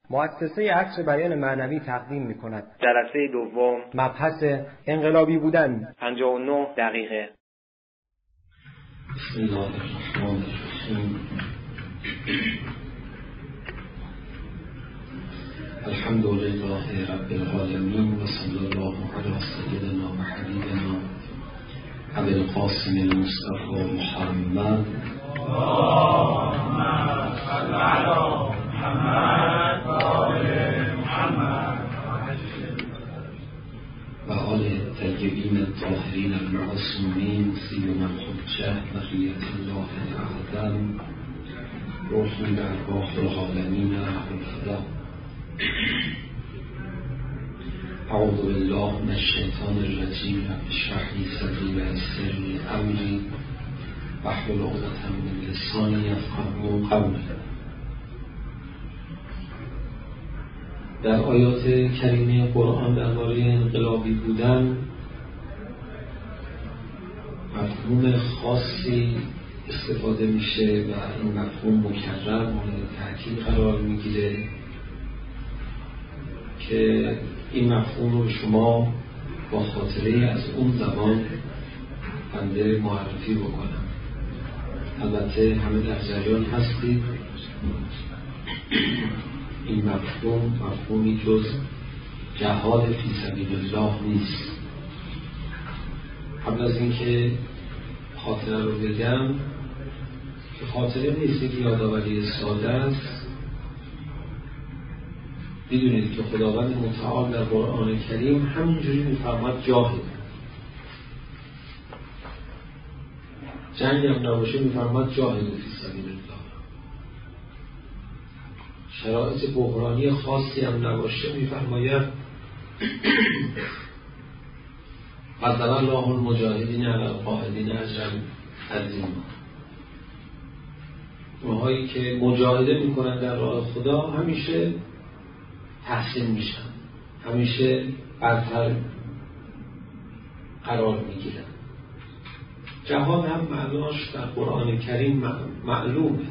مؤسسه عصر بیان معنوی تقدیم می‌کند. جلسه دوم، مبحث انقلابی بودن، 59 دقیقه. بسم الله الرحمن الرحیم. الحمد لله رب العالمین و صلی الله علی سیدنا و حبیبنا ابی القاسم المصطفى محمد اللهم صل علی محمد و آل محمد و آل الطیبین الطاهرین المعصومین سیما الحجة بقیة الله الاعظم روحی به ارواح العالمین الفدا. اعوذ بالله من الشیطان الرجیم. رب اشرح لی صدری و یسر لی امری واحلل عقدة من لسانی یفقهوا قولی. در آیات کریمه قرآن درباره انقلابی بودن مفهوم خاصی استفاده میشه و این مفهوم مکرر مورد تأکید قرار میگیره که این مفهوم رو شما با خاطره از اون زبان بنده معرفی بکنم. البته همه در جریان هستید این مفهومی جز جهاد فی سبیل الله نیست. قبل از اینکه خاطره رو بگم که خاطره نیست، یک یادآوری ساده است. میدونید که خداوند متعال در قرآن کریم همینجوری میفرماد جاهد. جنگ هم نباشه میفرماد جاهد فی سبیل الله. شرایط بحرانی خاصی هم نباشه میفرماید قدر الله المجاهدین علی القاعدین اجرا عظیما. اونهایی که مجاهده میکنن در راه خدا همیشه تحسین میشن، همیشه برتر قرار میگیرن. جهاد هم معناش در قرآن کریم معلومه.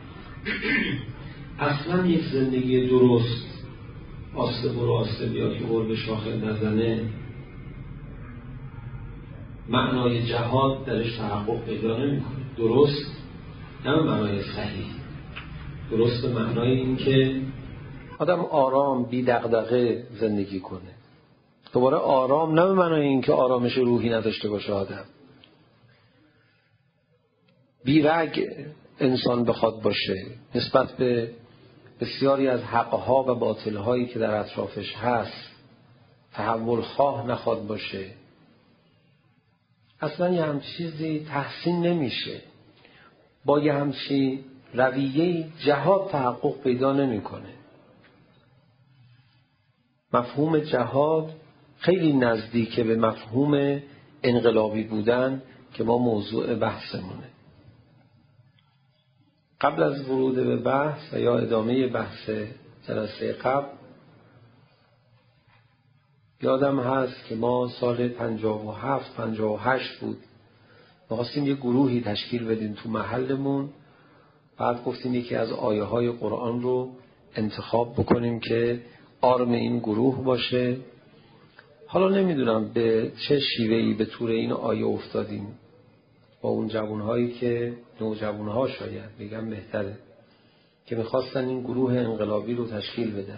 اصلا یک زندگی درست آسته برو آسته بیا که قرب شاخه نزنه معنای جهاد درش تحقق پیدا نمیکنه. درست نه معنای صحیح، درست معنای این که آدم آرام بی دغدغه زندگی کنه. دوباره آرام نه معنای این که آرامش روحی نداشته باشه، آدم بی رگ انسان بخواد باشه نسبت به بسیاری از حقها و باطلهایی که در اطرافش هست، تحول خواه نخواد باشه. اصلا یه همچین چیزی تحسین نمیشه. با یه همچین رویه‌ای جهاد تحقق پیدا نمیکنه. مفهوم جهاد خیلی نزدیکه به مفهوم انقلابی بودن که ما موضوع بحثمونه. قبل از ورود به بحث و یا ادامه بحث جلسه قبل یادم هست که ما سال 57-58 بود می‌خواستیم یه گروهی تشکیل بدیم تو محلمون. بعد گفتیم یکی از آیه های قرآن رو انتخاب بکنیم که آرم این گروه باشه. حالا نمیدونم به چه شیوهی به طور این آیه افتادیم با اون جوانهایی که نوجوانها شاید بگم بهتره که میخواستن این گروه انقلابی رو تشکیل بدن.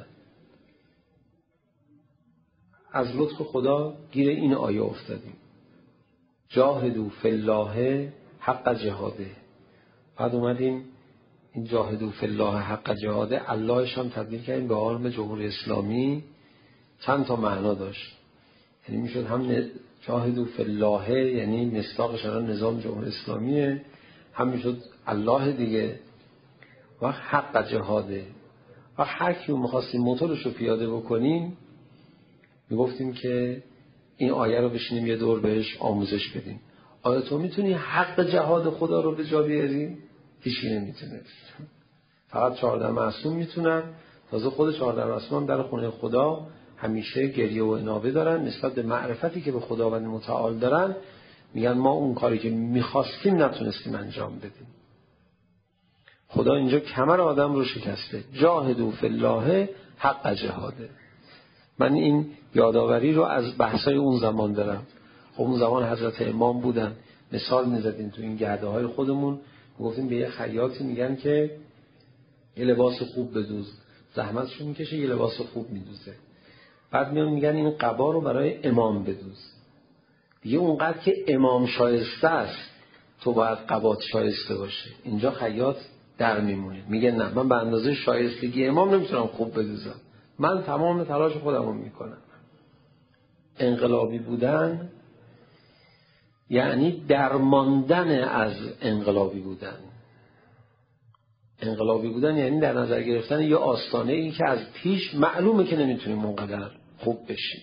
از لطف خدا گیر این آیه افتادیم جاهدوا فی الله حق جهاده. بعد اومدیم این جاهدوا فی الله حق جهاده اللهش هم تبدیل کردیم به آرم جمهوری اسلامی. چند تا معنا داشت، یعنی میشد هم جاهدوا فی الله یعنی مصداقش الان نظام جمهوری اسلامیه، هم میشد الله دیگه، و حق جهاده. و هر کی می‌خواستیم موتورش رو پیاده بکنیم میگفتیم که این آیه رو بشینیم یه دور بهش آموزش بدیم. آیا تو میتونی حق جهاد خدا رو به جا بیاری؟ هیچکی نمیتونه، فقط 14 معصوم میتونن. تازه خود 14 معصوم هم در خونه خدا همیشه گریه و انابه دارن نسبت به معرفتی که به خداوند متعال دارن. میگن ما اون کاری که میخواستیم نتونستیم انجام بدیم. خدا اینجا کمر آدم رو شکسته. جاهدوا فی الله حق جهاده. من این یادآوری رو از بحثای اون زمان دارم. خب اون زمان حضرت امام بودن، مثال می‌زدیم تو این گرده های خودمون، گفتیم به یه خیاطی میگن که یه لباس خوب بدوز، زحمتشو میکشه یه لباس خوب میدوزه. بعد میان میگن این قبا رو برای امام بدوز. دیگه اونقدر که امام شایسته است تو باید قبات شایسته باشه. اینجا خیاط در میمونه، میگه نه، من به اندازه شایستگی امام نمیتونم خوب بدوزم، من تمام تلاش خودم رو میکنم. انقلابی بودن یعنی درماندن از انقلابی بودن. انقلابی بودن یعنی در نظر گرفتن یه آستانه ای که از پیش معلومه که نمیتونیم اونقدر خوب بشیم.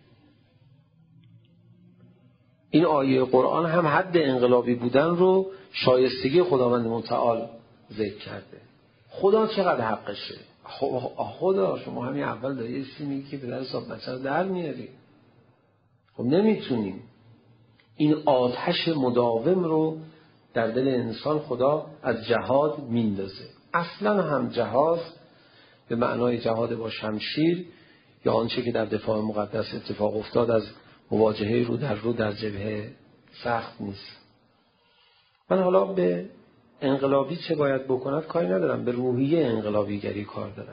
این آیه قرآن هم حد انقلابی بودن رو شایستگی خداوند متعال ذکر کرده. خدا چقدر حقشه؟ خدا شما همین اول داری یه چیزی میگی که به در حساب بچه رو در میاری. خب نمیتونیم. این آتش مداوم رو در دل انسان خدا از جهاد میندازه. اصلا هم جهاد به معنای جهاد با شمشیر یا آنچه که در دفاع مقدس اتفاق افتاد از مواجهه رو در جبهه سخت نیست. من حالا به انقلابی چه باید بکند کاری ندارم، به روحیه انقلابیگری کار دارم.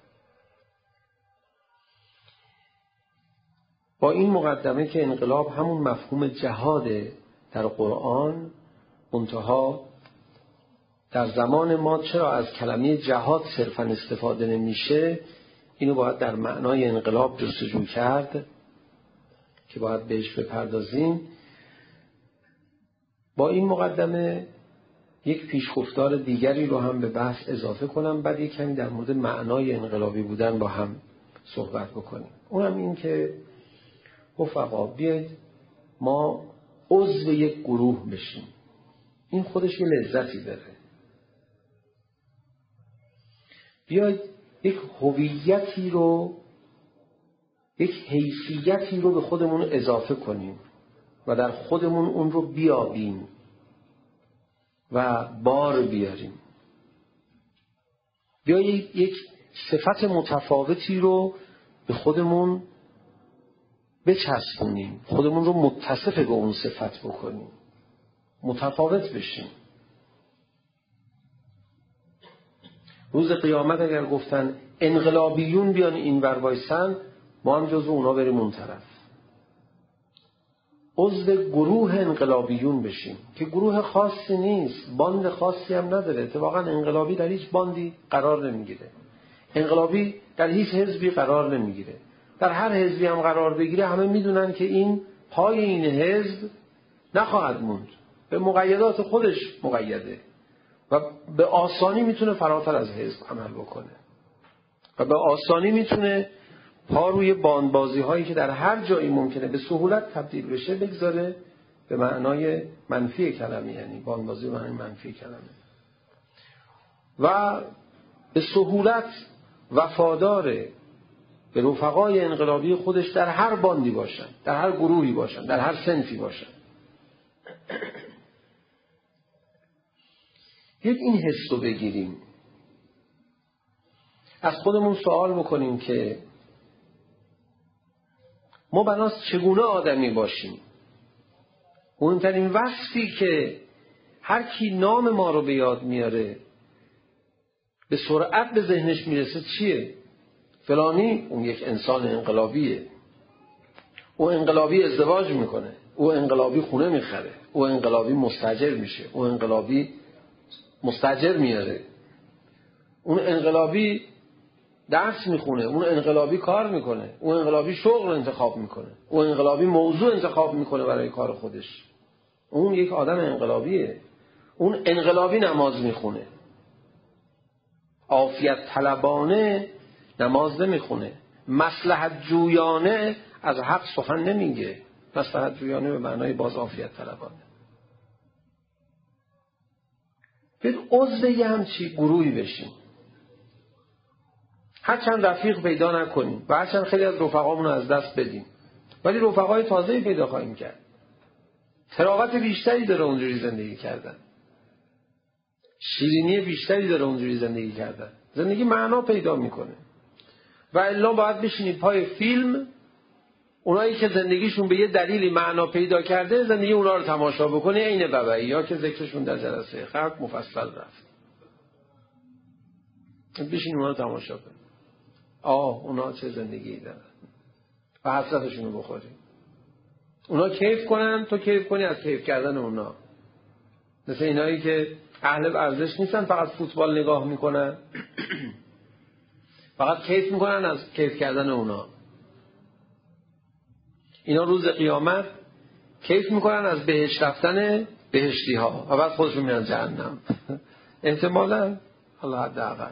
با این مقدمه که انقلاب همون مفهوم جهاده در قرآن، منتها در زمان ما چرا از کلمه جهاد صرفا استفاده نمیشه، اینو باید در معنای انقلاب جستجو کرد که باید بهش بپردازیم. با این مقدمه یک پیشگفتار دیگری رو هم به بحث اضافه کنم، بعد یک کمی در مورد معنای انقلابی بودن با هم صحبت بکنیم. اونم این که رفقا بیاید ما عضو یک گروه بشیم. این خودش یه لذتی داره. بیاید یک هویتی رو، یک حیثیتی رو به خودمون اضافه کنیم و در خودمون اون رو بیابیم و بار بیاریم. بیایید یک صفت متفاوتی رو به خودمون بچسبونیم، خودمون رو متصف به اون صفت بکنیم، متفاوت بشیم. روز قیامت اگر گفتن انقلابیون بیان این ور وایسن، ما هم جزو اونا بریم اون طرف. عضو گروه انقلابیون بشیم که گروه خاصی نیست، باند خاصی هم نداره. اتفاقا انقلابی در هیچ باندی قرار نمیگیره، انقلابی در هیچ حزبی قرار نمیگیره. در هر حزبی هم قرار بگیره همه میدونن که این پای این حزب نخواهد موند، به مقیدات خودش مقیده و به آسانی میتونه فراتر از حزب عمل بکنه و به آسانی میتونه پا روی باندبازی هایی که در هر جایی ممکنه به سهولت تبدیل بشه بگذاره به معنای منفی کلمه، یعنی باندبازی به معنای منفی کلمه، و به سهولت وفاداره به رفقای انقلابی خودش در هر باندی باشن، در هر گروهی باشن، در هر صنفی باشن. یک این حس رو بگیریم، از خودمون سوال بکنیم که ما بناست چگونه آدمی باشیم. مهمترین وصفی که هر کی نام ما رو به یاد میاره به سرعت به ذهنش میرسه چیه؟ فلانی اون یک انسان انقلابیه، او انقلابی ازدواج میکنه، او انقلابی خونه میخره، او انقلابی مستاجر میشه، او انقلابی مستاجر میاره، اون انقلابی درس میخونه، اون انقلابی کار میکنه، اون انقلابی شغل انتخاب میکنه، اون انقلابی موضوع انتخاب میکنه برای کار خودش. اون یک آدم انقلابیه. اون انقلابی نماز میخونه، عافیت طلبانه نماز نمیخونه، مصلحت جویانه از حق سخن نمیگه. مصلحت جویانه به معنای باز عافیت طلبانه. باید عضو یه همچی گروهی بشیم، هرچند رفیق پیدا نکنیم و هرچند خیلی از رفقامون رو از دست بدیم، ولی رفقای تازه‌ای پیدا خواهیم کرد. تراوت بیشتری داره اونجوری زندگی کردن. شیرینی بیشتری داره اونجوری زندگی کردن. زندگی معنا پیدا میکنه. و الا باید بشینید پای فیلم، اونایی که زندگیشون به یه دلیلی معنا پیدا کرده زندگی اونا رو تماشا بکنه. عین ببعی ها که ذکرشون در جلسه قبل مفصل رفت. بشین اونا رو تماشا کن. اونا چه زندگی دارن و حسرتشون رو بخوری. اونا کیف کنن، تو کیف کنی از کیف کردن اونا. مثل اینایی که اهل ورزش نیستن، فقط فوتبال نگاه میکنن، فقط کیف میکنن از کیف کردن اونا. اینا روز قیامت کیف میکنن از بهشت رفتن بهشتی ها و بعد خودشون میرن جهنم. احتمالاً الله حداقل.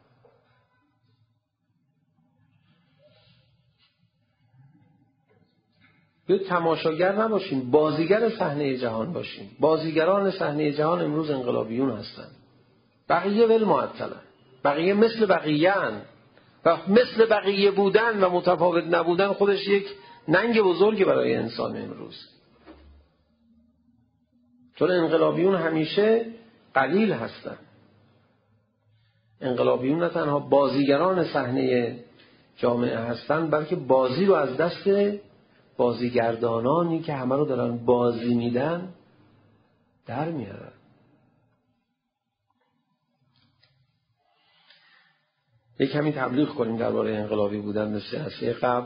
به تماشاگر نباشیم، بازیگر صحنه جهان باشیم. بازیگران صحنه جهان امروز انقلابیون هستن. بقیه ول معطلن، بقیه مثل بقیه‌ان و مثل بقیه بودن و متفاوت نبودن خودش یک ننگ بزرگی برای انسان امروز. چون انقلابیون همیشه قلیل هستن. انقلابیون نه تنها بازیگران صحنه جامعه هستن، بلکه بازی رو از دست بازیگردانانی که همه رو دارن بازی میدن در میارن. یک کمی تبلیغ کنیم درباره انقلابی بودن مثل جلسه قبل.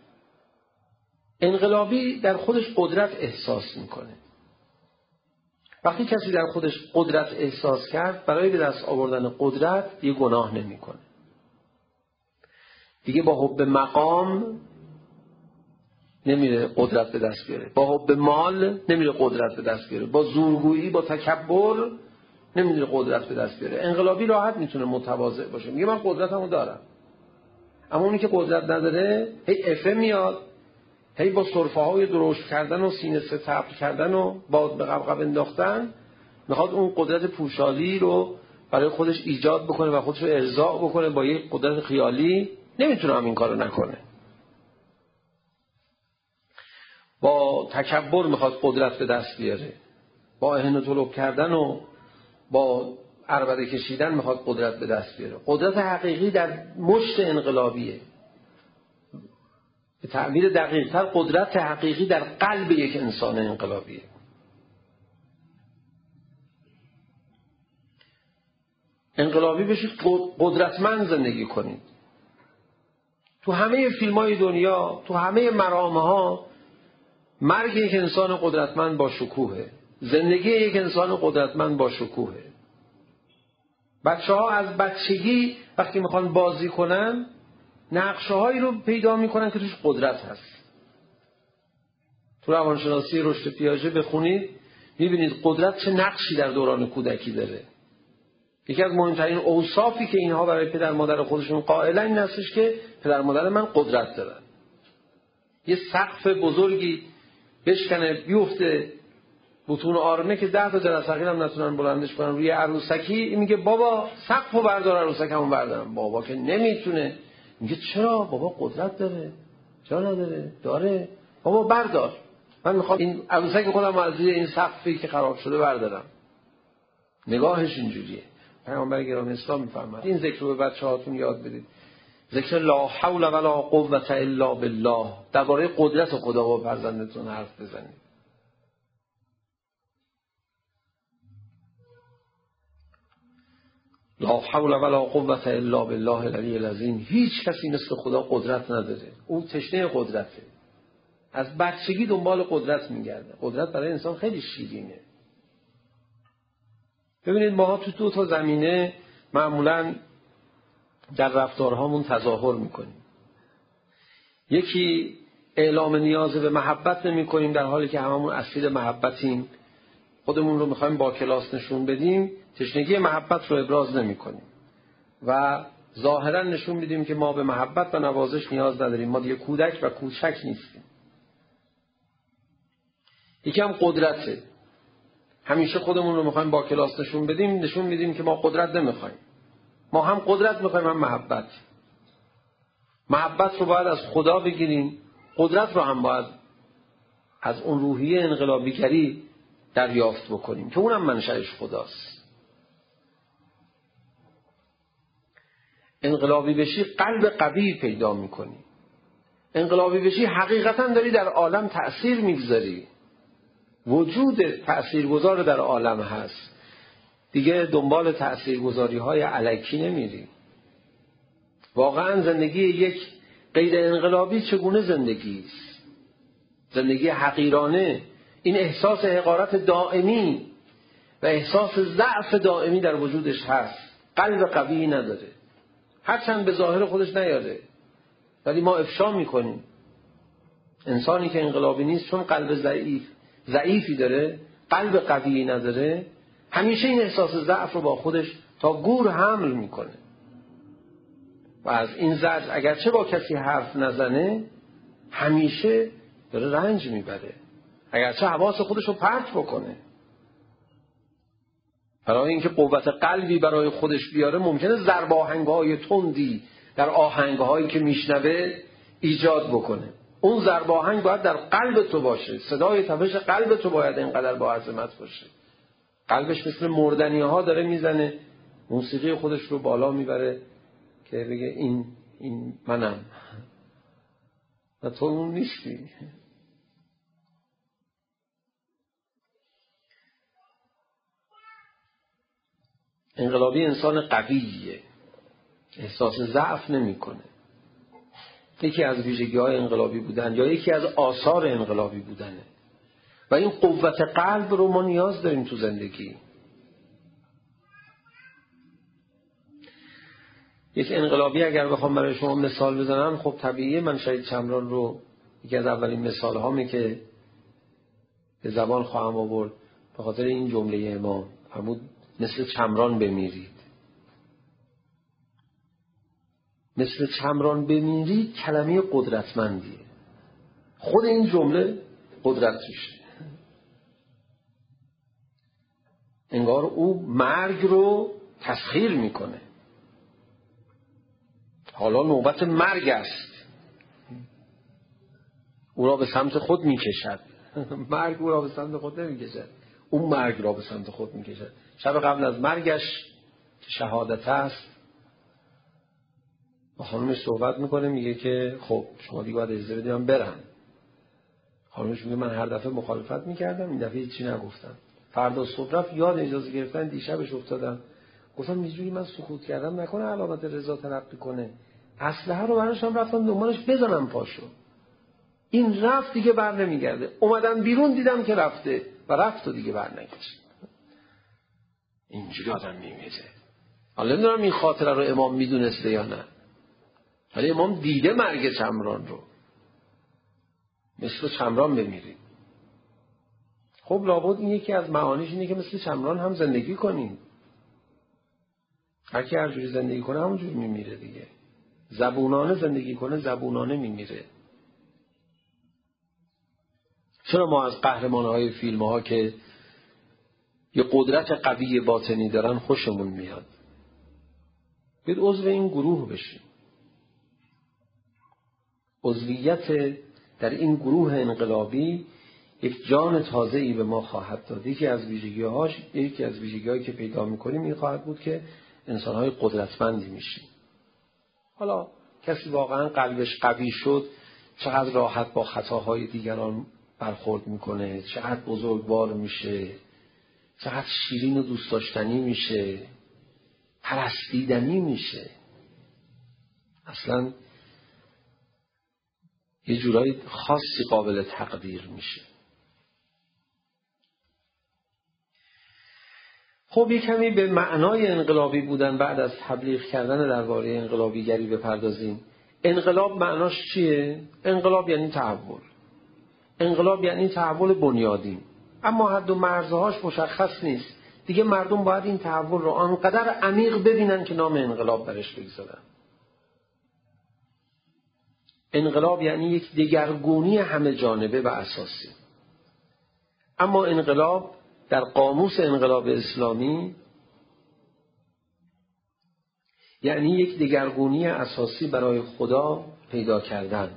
انقلابی در خودش قدرت احساس میکنه. وقتی کسی در خودش قدرت احساس کرد، برای به دست آوردن قدرت یه گناه نمیکنه. دیگه با حب مقام نمیره قدرت به دست بیاره، با حب مال نمیره قدرت به دست بیاره، با زورگویی، با تکبر نمیره قدرت به دست بیاره. انقلابی راحت میتونه متواضع باشه، میگه من قدرتمو دارم. اما اونی که قدرت نداره هی افه میاد، هی با سرفه های درشت کردن و سینه ستبر کردن و باد به قبقب انداختن میخواد اون قدرت پوشالی رو برای خودش ایجاد بکنه و خودش رو ارضاء بکنه با یک قدرت خیالی. نمیتونه هم این کارو نکنه. با تکبر میخواد قدرت به دست بیاره، با اهن و طلب کردن و با عربده کشیدن میخواد قدرت به دست بیاره. قدرت حقیقی در مشت انقلابیه. به تعبیر دقیق‌تر قدرت حقیقی در قلب یک انسان انقلابیه. انقلابی بشید، قدرتمند زندگی کنید. تو همه فیلم‌های دنیا، تو همه مرام‌ها، مرگ یک انسان قدرتمند با شکوهه، زندگی یک انسان قدرتمند با شکوهه. بچه‌ها از بچگی وقتی میخوان بازی کنن نقشه‌هایی رو پیدا میکنن که توش قدرت هست. تو روانشناسی رشد پیاژه بخونید میبینید قدرت چه نقشی در دوران کودکی داره. یکی از مهمترین اوصافی که اینها برای پدر مادر خودشون قائلن این هستش که پدر مادر من قدرت دارن. یه سقف بزرگی بشکنه بیفته بطون آرمه که 10 تا جرثقیل هم نتونن بلندش کنن روی عروسکی، میگه بابا سقفو بردار عروسکمو بردارم. بابا که نمیتونه، میگه چرا؟ بابا قدرت داره. چرا نداره؟ داره. بابا بردار، من میخوام این عروسک خودم از روی این سقفی که خراب شده بردارم. نگاهش اینجوریه. پیامبر گرامی اسلام میفرماد این ذکر رو به بچه‌هاتون یاد بدید. ذکر لا حول ولا قوة الا بالله، درباره قدرت خدا با فرزندتون حرف بزنید. لا حول ولا قوة الا بالله العلی العظیم. هیچ کسی مثل خدا قدرت نداره. او تشنه قدرته. از بچگی دنبال قدرت میگرده. قدرت برای انسان خیلی شیرینه. ببینید ما تو 2 تا زمینه معمولاً در رفتارهامون تظاهر میکنیم. یکی اعلام نیاز به محبت نمیکنیم در حالی که هممون اسیر محبتیم. خودمون رو میخوایم با کلاس نشون بدیم، تشنگی محبت رو ابراز نمیکنیم و ظاهرا نشون میدیم که ما به محبت و نوازش نیاز نداریم. ما دیگه کودک و کوچک نیستیم. یکی هم قدرته. همیشه خودمون رو میخوایم با کلاس نشون بدیم، نشون میدیم که ما قدرت نمیخوایم. ما هم قدرت میخوایم هم محبت. محبت رو باید از خدا بگیریم، قدرت رو هم باید از اون روحیه انقلابیگری دریافت بکنیم که اونم منشأش خداست. انقلابی بشی قلب قوی پیدا میکنی. انقلابی بشی حقیقتا داری در عالم تأثیر میگذاری. وجود تأثیرگذار در عالم هست. دیگه دنبال تأثیرگذاری‌های الکی نمیری. واقعا زندگی یک غیر انقلابی چگونه زندگی است؟ زندگی حقیرانه. این احساس حقارت دائمی و احساس ضعف دائمی در وجودش هست. قلب قوی نداره، هرچند به ظاهر خودش نیاره، ولی ما افشا میکنیم. انسانی که انقلابی نیست چون قلب ضعیفی داره، قلب قوی نداره، همیشه این احساس ضعف رو با خودش تا گور حمل میکنه و از این زجر اگرچه با کسی حرف نزنه همیشه داره رنج میبره، اگرچه حواس خودش رو پرت بکنه. برای اینکه قوت قلبی برای خودش بیاره ممکنه ضرب آهنگ‌های تندی در آهنگ‌هایی که میشنوه ایجاد بکنه. اون ضرب آهنگ باید در قلب تو باشه، صدای تپش قلب تو باید اینقدر با عظمت باشه. قلبش مثل مردنی‌ها داره میزنه، موسیقی خودش رو بالا میبره که بگه این منم و تو اون نیستی. انقلابی انسان قویه، احساس ضعف نمیکنه. یکی از ویژگی‌های انقلابی بودن یا یکی از آثار انقلابی بودنه و این قوت قلب رو ما نیاز داریم تو زندگی. یک انقلابی اگر بخوام برای شما مثال بزنم، خب طبیعیه من شهید چمران رو یکی از اولین مثال هامی که به زبان خواهم آورد به خاطر این جمله امام فرمود مثل چمران بمیرید. مثل چمران بمیرید کلمه قدرتمندیه. خود این جمله قدرت توشه. انگار او مرگ رو تسخیر میکنه. حالا نوبت مرگ است، او را به سمت خود میکشد. مرگ او را به سمت خود نمیکشد، اون مرگ را به سمت خود میکشد. شب قبل از مرگش که شهادت است با خانومش صحبت میکنه، میگه که خب شما دیگه باید اجازه بدید من برم. خانومش میگه من هر دفعه مخالفت میکردم، این دفعه هیچی نگفتم. فردا صبح رفت یاد اجازه گرفتن، دیشبش افتادم گفتم اینجوری من سکوت کردم نکنه علامت رضا تلقی کنه، اسلحه رو براشم رفتم دنبالش بزنم پاشو. این رفت دیگه بر نمیگرده. اومدم بیرون دیدم که رفته و رفت و دیگه بر نگشت. اینجوری آدم میمیره. حالا نمیدونم این خاطره رو امام میدونسته یا نه، ولی امام دیده مرگ چمران رو. مثل چمران بمیرید. خب لابد این یکی از معانیش اینه که مثل چمران هم زندگی کنیم. هر کی هر جوری زندگی کنه همون جوری میمیره دیگه. زبونانه زندگی کنه زبونانه میمیره. چرا ما از قهرمان‌های فیلم‌ها که یه قدرت قوی باطنی دارن خوشمون میاد؟ باید عضو این گروه بشیم. عضویت در این گروه انقلابی یک جان تازه‌ای به ما خواهد داد. یکی از ویژگی‌هایی که پیدا می‌کنیم این خواهد بود که انسان‌های قدرتمندی میشیم. حالا کسی واقعا قلبش قوی شد چقدر راحت با خطاهای دیگران برخورد میکنه، چقدر بزرگوار میشه، چقدر شیرین و دوست داشتنی میشه، پرستیدنی میشه. اصلا یه جورایی خاصی قابل تقدیر میشه. خب یه کمی به معنای انقلابی بودن بعد از تبلیغ کردن درباره انقلابیگری بپردازیم. انقلاب معناش چیه؟ انقلاب یعنی تحول. انقلاب یعنی تحول بنیادین، اما حد و مرزهاش مشخص نیست. دیگه مردم باید این تحول رو آنقدر عمیق ببینن که نام انقلاب برش بگذارن. انقلاب یعنی یک دگرگونی همه جانبه و اساسی. اما انقلاب در قاموس انقلاب اسلامی یعنی یک دگرگونی اساسی برای خدا پیدا کردن.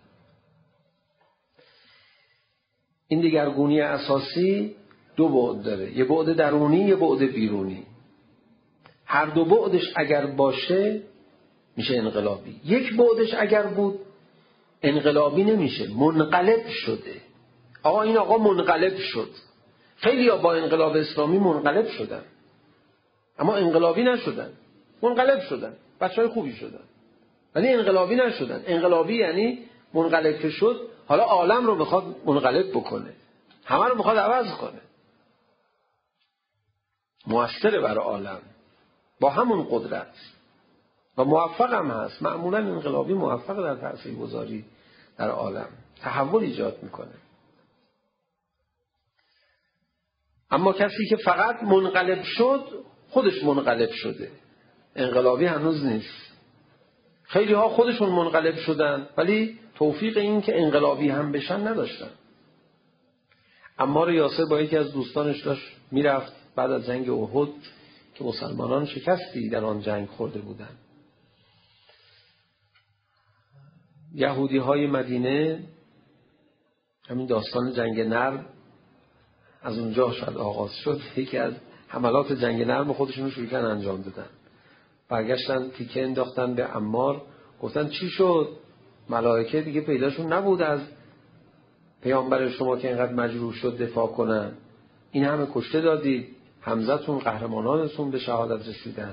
این دگرگونی اساسی دو بعد داره، یه بعد درونی، یه بعد بیرونی. هر دو بعدش اگر باشه میشه انقلابی. یک بعدش اگر بود انقلابی نمیشه، منقلب شده. آقا این آقا منقلب شد. خیلی ها با انقلاب اسلامی منقلب شدن اما انقلابی نشدن. منقلب شدن، بچهای خوبی شدن ولی انقلابی نشدن. انقلابی یعنی منقلب که شد حالا عالم رو میخواد منقلب بکنه، همه رو میخواد عوض کنه، مؤثر بر عالم با همون قدرت و موفق هم هست. معمولا انقلابی موفق در تاثیرگذاری در عالم، تحول ایجاد میکنه. اما کسی که فقط منقلب شد خودش منقلب شده، انقلابی هنوز نیست. خیلی ها خودشون منقلب شدن ولی توفیق این که انقلابی هم بشن نداشتن. عمار یاسر با یکی از دوستانش داشت میرفت بعد از جنگ احد که مسلمانان شکستی در آن جنگ خورده بودند. یهودی های مدینه، همین داستان جنگ نرم از اونجا شاید آغاز شد، یکی از حملات جنگ نرم خودشون رو شروع کردن انجام دادن. برگشتن تیکه انداختن به عمار، گفتن چی شد؟ ملائکه دیگه پیداشون نبود از پیامبر شما که اینقدر مجروح شد دفاع کنن، این همه کشته دادید، حمزتون قهرمانانتون به شهادت رسیدن.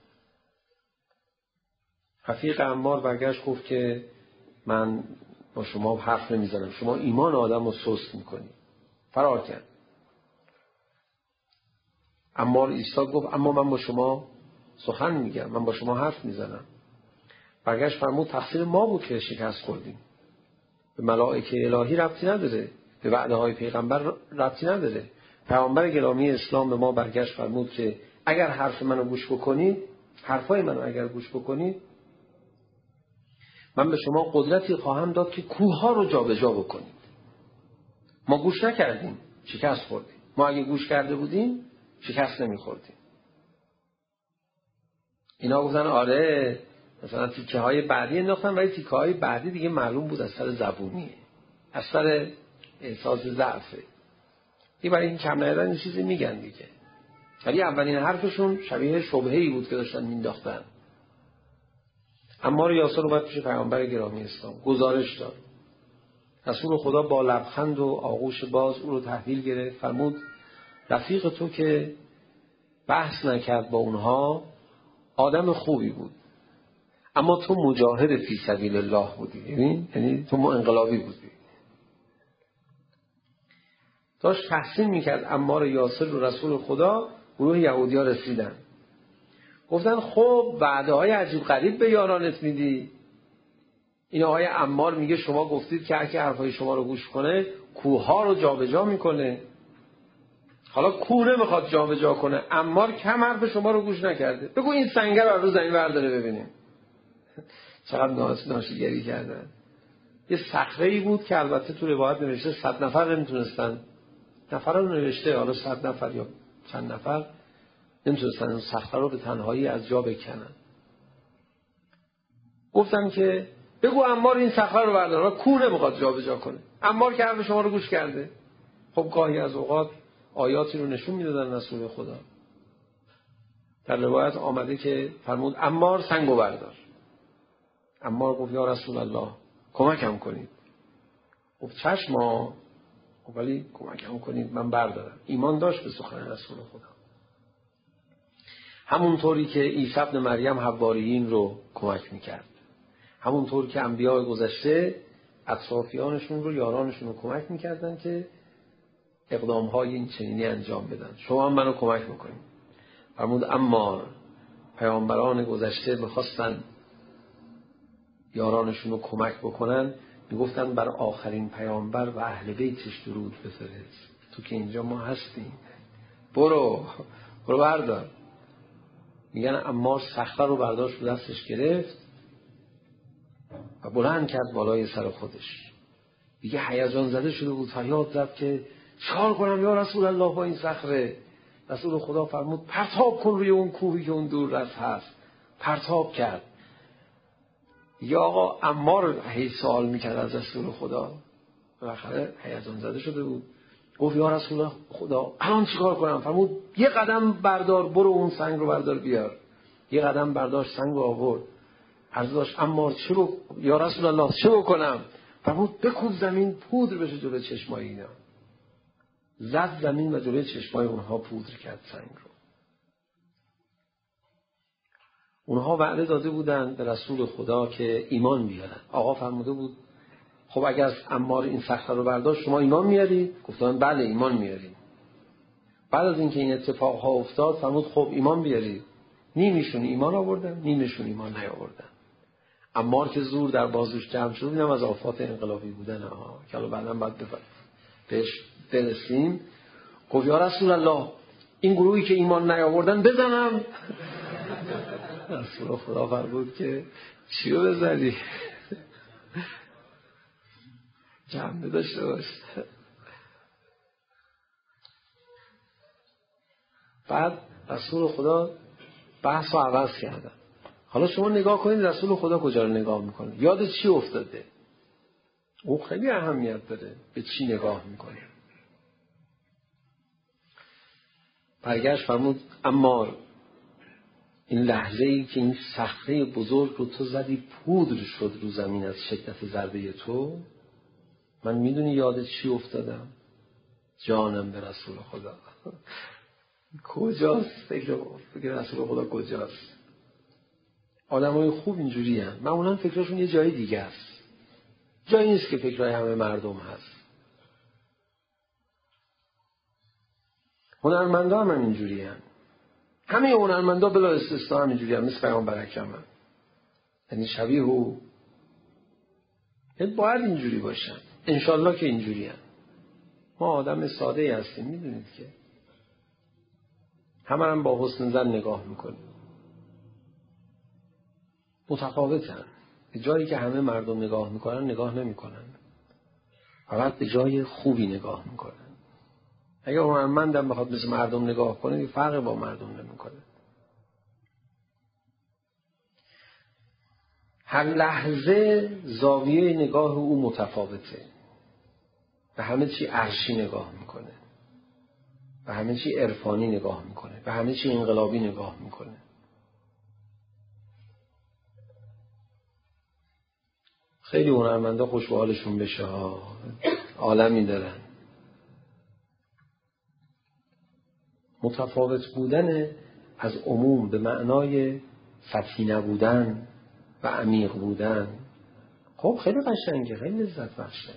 رفیق عمار برگشت گفت که من با شما حرف نمیزنم، شما ایمان آدم رو سست میکنید. فرار کرد. عمار ایستاد گفت اما من با شما سخن میگم، من با شما حرف میزنم. برگشت فرمود تقصیر ما بود که شکست خوردیم، به ملائکه الهی ربطی نداره، به وعده های پیغمبر ربطی نداره. پیامبر گرامی اسلام به ما برگشت فرمود که اگر حرف منو گوش بکنید، حرفای منو اگر گوش بکنید، من به شما قدرتی خواهم داد که کوه‌ها رو جابجا بکنید. ما گوش نکردیم، شکست خوردیم. ما اگه گوش کرده بودیم شکست نمی‌خوردیم. اینا گفتن آره مثلا تیکه های بعدی انداختن ولی تیکه های بعدی دیگه معلوم بود از سر زبونیه، از سر احساس ضعفه. دیگه برای این کم نیادن این چیزی میگن دیگه. ولی اولین حرفشون شبیه شبهه‌ای بود که داشتن مینداختن. عمار یاسر اومد پیش پیامبر گرامی اسلام گزارش داد. رسول خدا با لبخند و آغوش باز او رو تحویل گرفت، فرمود رفیق تو که بحث نکرد با اونها آدم خوبی بود، اما تو مجاهد فی سبیل الله بودی. یعنی تو انقلابی بودی. داشت تحسین میکرد عمار یاسر رو رسول خدا. گروه یهودی ها رسیدن گفتن خب وعده های عجیب غریب به یارانت میدی. این آقای عمار میگه شما گفتید که اگه حرفای شما رو گوش کنه کوه ها رو جابجا میکنه. حالا کوه نمیخواد جابجا کنه، عمار کم حرف شما رو گوش نکرده. بگو این سنگر رو زمین برداره ببینیم. چقدر ناشیگری کردن. یه صخره‌ای بود که البته تو روایت نوشته 100 نفر نمیتونستن، نفر رو نوشته حالا 100 نفر یا چند نفر نمیتونستن اون صخره رو به تنهایی از جا بکنن. گفتم که بگو عمار این صخره رو برداره، کوه نمیخواد جابجا کنه. عمار که حرف شما رو گوش کرده. خب گاهی از اوقات آیاتی رو نشون میدادن رسول خدا. در روایت آمده که فرمود عمار سنگو بردار. عمار گفت یا رسول الله کمکم کنید. گفت چشم ولی کمکم کنید من بردارم. ایمان داشت به سخن رسول خدا. همونطوری که عیسی ابن مریم حواریین رو کمک میکرد، همونطور که انبیاء گذشته اطرافیانشون رو، یارانشون رو کمک میکردن که اقدامهای این چنینی انجام بدن. شما هم منو کمک بکنید. فرمود اما پیامبران گذشته میخواستن یارانشون رو کمک بکنن، میگفتن بر آخرین پیامبر و اهل بیتش درود بفرست. تو که اینجا ما هستیم، برو بردار. میگن عمار صخره رو برداشت و دستش گرفت و بلند کرد بالای سر خودش. دیگه هیجان زده شده بود، فریاد زد که چیکار کنم یا رسول الله با این صخره؟ رسول خدا فرمود پرتاب کن روی اون کوهی که اون دور رفت هست. پرتاب کرد. یا آقا عمار هی سوال میکرد از رسول خدا، بالاخره هیجان زده شده بود. گفت یا رسول خدا الان چیکار کنم؟ فرمود یه قدم بردار، برو اون سنگ رو بردار بیار. یه قدم برداشت، سنگ رو آورد. عرض داشت عمار یا رسول الله چه بکنم؟ فرمود بکوب زمین پودر بشه جلوی چشمای اینا. زد زمین و جلوی چشمای اونها پودر کرد سنگ رو. اونها وعده داده بودن به رسول خدا که ایمان بیارن. آقا فرموده بود خب اگر از عمار این صخره رو برداشت شما ایمان میاری؟ گفتن بله ایمان میاریم. بعد از اینکه این اتفاق ها افتاد فرمود خب ایمان بیاری. نیمیشون ایمان آوردن، نیمیشون ایمان نیاوردن. عمار که زور در بازوش جمع شد، اینم از آفات انقلابی بودن که الان بعداً باید بهش برسیم. گفت یا رسول الله این گروهی که ایمان نیاوردن بزنم؟ رسول خدا فرمود که چیو بزنی؟ جمع داشته باش. بعد رسول خدا بحث رو عوض کردن. حالا شما نگاه کنید رسول خدا کجا رو نگاه میکنه، یاد چی افتاده. او خیلی اهمیت داره به چی نگاه میکنه. برگشت فرمود عمار این لحظه ای که این صخره بزرگ رو تو زدی پودر شد رو زمین از شدت ضربه تو، من میدونی یاد چی افتادم؟ جانم به رسول خدا. کجاست فکر رسول خدا کجاست؟ آدمای خوب اینجوری هستن، معمولا فکرشون یه جای دیگه است، جایی نیست که فکرهای همه مردم هست. هنرمندا هم اینجوری هستن، همه هنرمندا بلا استثنا هم اینجوری هستن، مثل پیامبر اکرم، یعنی شبیه او، یعنی باید اینجوری باشن. انشالله که اینجوری هستن. ما آدم ساده هستیم، میدونید که همه هم با حسن زن نگاه میکنیم، متفاوتن. به جایی که همه مردم نگاه میکنن نگاه نمیکنن، فقط به جای خوبی نگاه میکنن. اگر هنرمندم بخواد مثل مردم نگاه کنه فرق با مردم نمیکنه. هر لحظه زاویه نگاه او متفاوته. به همه چی عرشی نگاه میکنه، به همه چی عرفانی نگاه میکنه، به همه چی انقلابی نگاه میکنه. خیلی هنرمندا خوش به حالشون بشه ها، عالمی دارن. متفاوت بودن از عموم به معنای سطحی نبودن و عمیق بودن، خب خیلی قشنگه، خیلی لذت بخشه.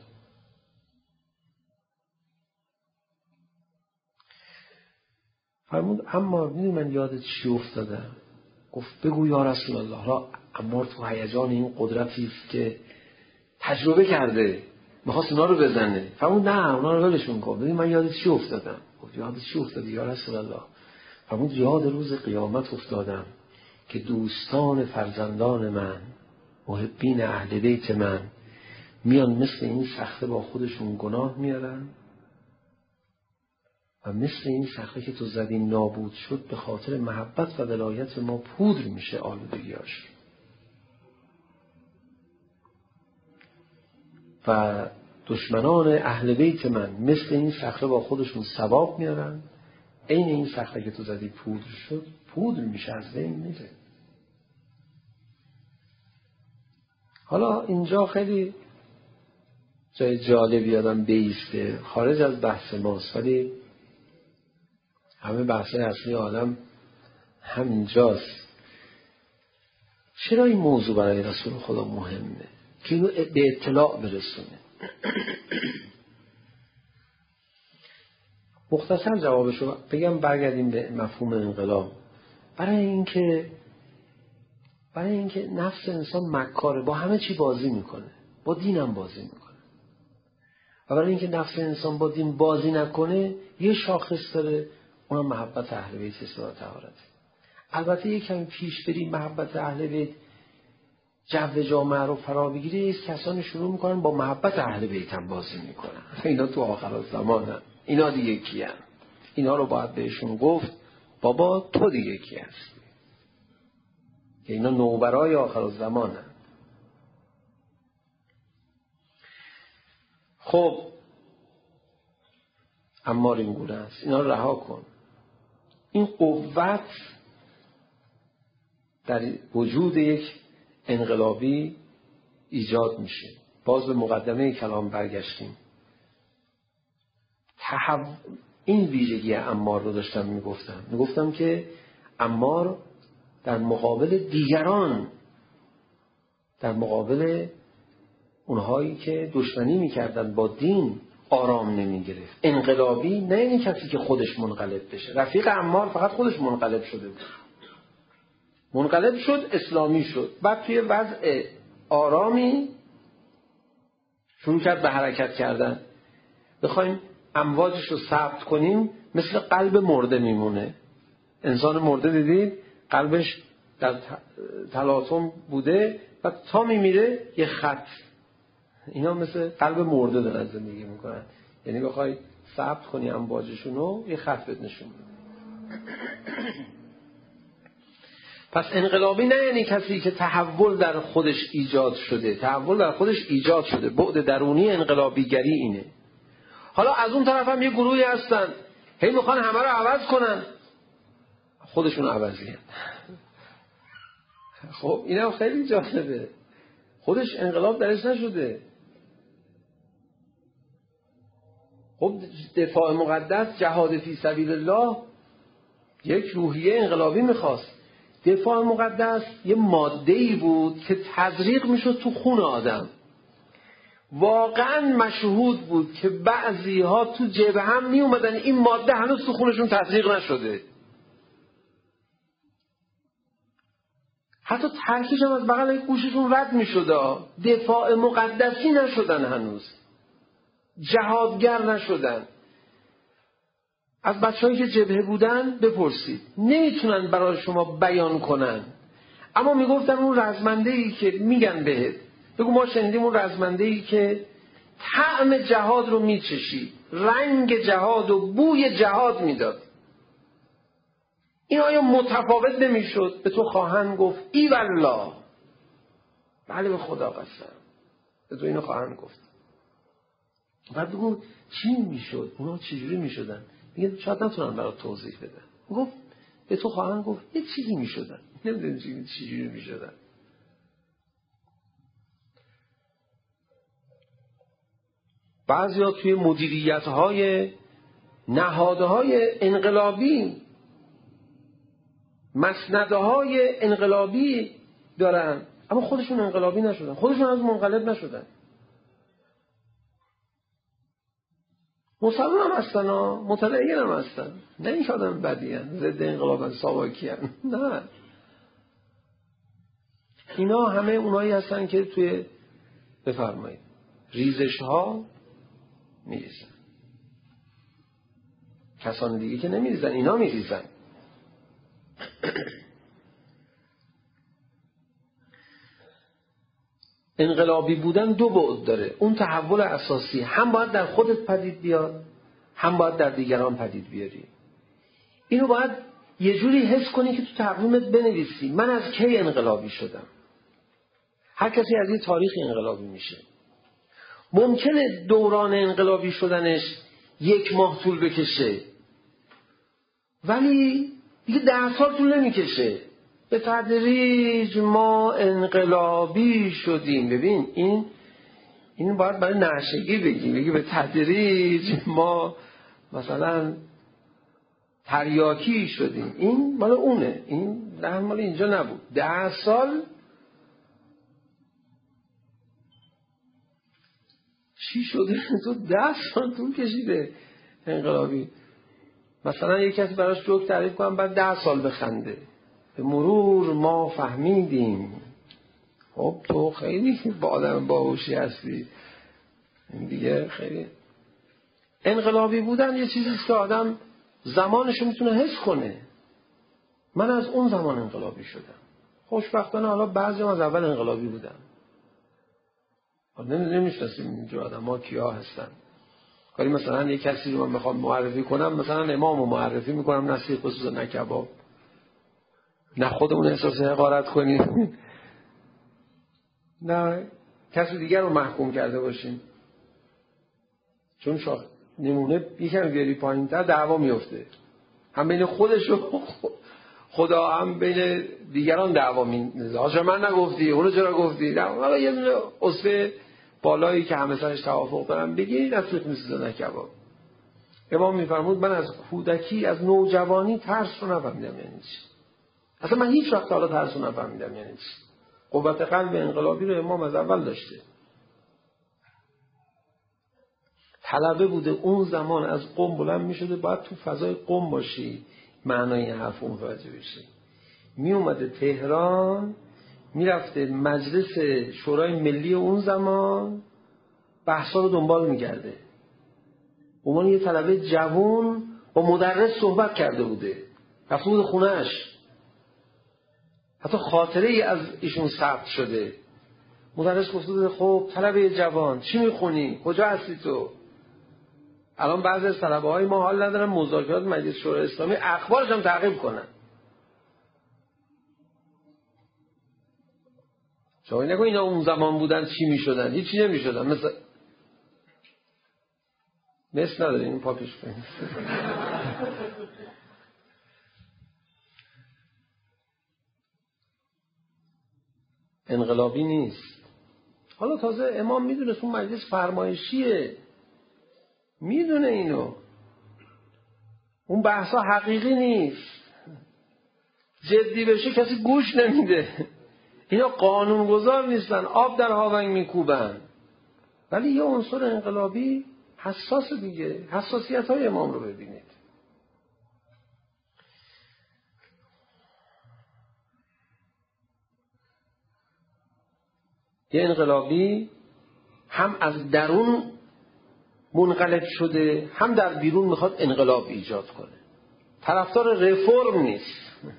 فرمود اما میدونی من یاد چی افتادم؟ گفت بگو یا رسول الله. را عمار تو هیجان این قدرتی است که تجربه کرده میخواست اونا رو بزنه. فرمود نه اونا رو ولشون کن، ببین من یاد چی افتادم. گفت یاد چی افتادی یا رسول الله؟ فرمود یاد روز قیامت افتادم که دوستان فرزندان من، محبین اهل بیت من میان مثل این صخره با خودشون گناه میارن و مثل این صخره که تو زدی نابود شد به خاطر محبت و ولایت ما پودر میشه آلودگیاش. و دشمنان اهل بیت من مثل این صخره با خودشون ثواب میارن، عین این صخره که تو زدی پودر شد، پودر میشه، از بین میره. حالا اینجا خیلی جای جالبی آدم بیسته، خارج از بحث ماست، ولی همه بحث اصلی آدم همینجاست. چرا این موضوع برای رسول خدا مهمه که اینو به اطلاع برسونه؟ مختصر جوابشو بگم، برگردیم به مفهوم انقلاب. برای اینکه نفس انسان مکاره، با همه چی بازی میکنه، با دینم بازی میکنه. و برای اینکه نفس انسان با دین بازی نکنه یه شاخص داره، اونم محبت اهل بیت اصلاح طهارت. البته یک کمی پیش بریم محبت اهل بیت جو جامعه رو فرا بگیره، این کسانی شروع میکنن با محبت اهل بیت هم بازی میکنن. اینا تو آخر الزمانن، اینا دیگه کیان؟ اینا رو باید بهشون گفت بابا تو دیگه کی هستی؟ که اینا نوبرای آخر الزمانن. خب عمار این گونه است، اینا رو رها کن. این قوت در وجود یک انقلابی ایجاد میشه. باز به مقدمه کلام برگشتیم. این ویژگی عمار رو داشتم میگفتم که عمار در مقابل دیگران، در مقابل اونهایی که دشمنی میکردن با دین آرام نمیگرفت. انقلابی نه این کسی که خودش منقلب بشه. رفیق عمار فقط خودش منقلب شده بود، منقلب شد، اسلامی شد، بعد توی وضع آرامی شروع کرد به حرکت کردن. بخوایم امواجش رو ثبت کنیم مثل قلب مرده میمونه. انسان مرده دیدید قلبش در تلاطم بوده و تا میمیره یه خط. اینا مثل قلب مرده دارن زندگی میکنن. یعنی بخوای ثبت کنی امواجشون رو یه خط بهت نشون میده. پس انقلابی نه یعنی کسی که تحول در خودش ایجاد شده. تحول در خودش ایجاد شده. بعد درونی انقلابیگری اینه. حالا از اون طرف هم یه گروهی هستن هی میخوان همه رو عوض کنن، خودشون عوضی هستن. خب اینم خیلی جالبه، خودش انقلاب درش نشده. خب دفاع مقدس، جهاد فی سبیل الله یک روحیه انقلابی میخواست. دفاع مقدس یه ماده‌ای بود که تزریق میشد تو خون آدم. واقعا مشهود بود که بعضی ها تو جبهه هم می اومدن این ماده هنوز تو خونشون تزریق نشده، حتی ترکیش هم از بغل گوششون رد می شده. دفاع مقدسی نشدن، هنوز جهادگر نشدن. از بچه‌هایی که جبهه بودن بپرسید، نمیتونن برای شما بیان کنن، اما میگفتن اون رزمنده‌ای که میگن بهت، بگو ما شنیدیم اون رزمنده‌ای که طعم جهاد رو میچشید، رنگ جهاد و بوی جهاد میداد، این آیا متفاوت نمیشد؟ به تو خواهند گفت ای والله، بله به خدا قسم به تو اینو خواهند گفت. بعد بگو چی میشد؟ اونا چجوری میشدن؟ میگه شاید نتونن برات توضیح بدن. گفت به تو خواهند گفت یه چیزی میشدن، نمیدونی چجوری میشدن. بعضیا توی مدیریت‌های نهادهای انقلابی مسندهای انقلابی دارن، اما خودشون انقلابی نشدن، خودشون از منقلب نشدن. مسلمان هم هستن، متدین هم هستن، نه این که آدم بدی هستن، ضد انقلاب هستن، ساواکی هستن، نه، اینا همه اونایی هستن که توی بفرمایید ریزش ها میریزن. کسان دیگه که نمیریزن، اینا میریزن. انقلابی بودن دو بعد داره. اون تحول اساسی هم باید در خودت پدید بیاد، هم باید در دیگران پدید بیاری. اینو باید یه جوری حس کنی که تو تقویمت بنویسی من از کی انقلابی شدم. هر کسی از یه تاریخ انقلابی میشه. ممکنه دوران انقلابی شدنش 1 ماه طول بکشه، ولی دیگه 10 سال طول نمیکشه. به تدریج ما انقلابی شدیم. ببین این باید برای نشگی بگی به تدریج ما مثلا تریاکی شدیم. این مال اونه، این مال اینجا نبود. 10 سال چی شده؟ تو 10 سال طول کشیده انقلابی. مثلا یک کسی براش جوک تعریف کنم بعد 10 سال بخنده. به مرور ما فهمیدیم. خب تو خیلی با آدم باهوشی هستی. این دیگه خیلی انقلابی بودن یه چیزیست که آدم زمانشو میتونه حس کنه. من از اون زمان انقلابی شدم. خوشبختانه حالا بعضی‌ها از اول انقلابی بودن. نمیشناسیم اینجور آدم ها کیا هستن. کاری مثلا یک کسی رو من بخوام معرفی کنم، مثلا امامو معرفی میکنم، نه سیخ بسوزه نه کباب، نه خودمون احساس حقارت کنیم، نه کسی دیگر رو محکوم کرده باشیم. چون نمونه یکم بیاری پایین تر دعوا میفته، هم بین خودش و خدا هم بین دیگران دعوا میندازه. آخه من نگفتی، اونو چرا گفتی؟ حالا یه دونه اصفه بالایی که همه سرش توافق دارن بگیرید از سیخ میسوزه کباب. امام میفرمود من از کودکی، از نوجوانی ترس رو نفهمیدم یعنی چی. اصلا من هیچ وقت حالا ترس رو نفهمیدم یعنی چی. قوت قلب انقلابی رو امام از اول داشته. طلبه بوده اون زمان از قم بلند میشده باید تو فضای قم باشی معنای این حرف متوجه بشی. می اومده تهران، میرفته مجلس شورای ملی اون زمان بحثا رو دنبال میکرده. عنوان یه طلبه جوون با مدرس صحبت کرده بوده، رفته بوده خونهش، حتی خاطره ای از ایشون ثبت شده. مدرس گفته بوده خب طلبه جوان چی میخونی؟ کجا هستی تو؟ الان بعضی از طلبه های ما حال ندارن مذاکرات مجلس شورای اسلامی اخبارش هم تعقیب کنن. شما نگو اینا اون زمان بودن چی میشدن؟ هیچی نمیشدن. مثل نداره این پاکش کنید. انقلابی نیست. حالا تازه امام میدونه اون مجلس فرمایشیه، میدونه اینو، اون بحثا حقیقی نیست، جدی بشه کسی گوش نمیده. اینا قانونگذار نیستن، آب در هاونگ میکوبن. ولی یه عنصر انقلابی حساس دیگه. حساسیت های امام رو ببینید. یه انقلابی هم از درون منقلب شده، هم در بیرون میخواد انقلاب ایجاد کنه. طرفدار رفرم نیست،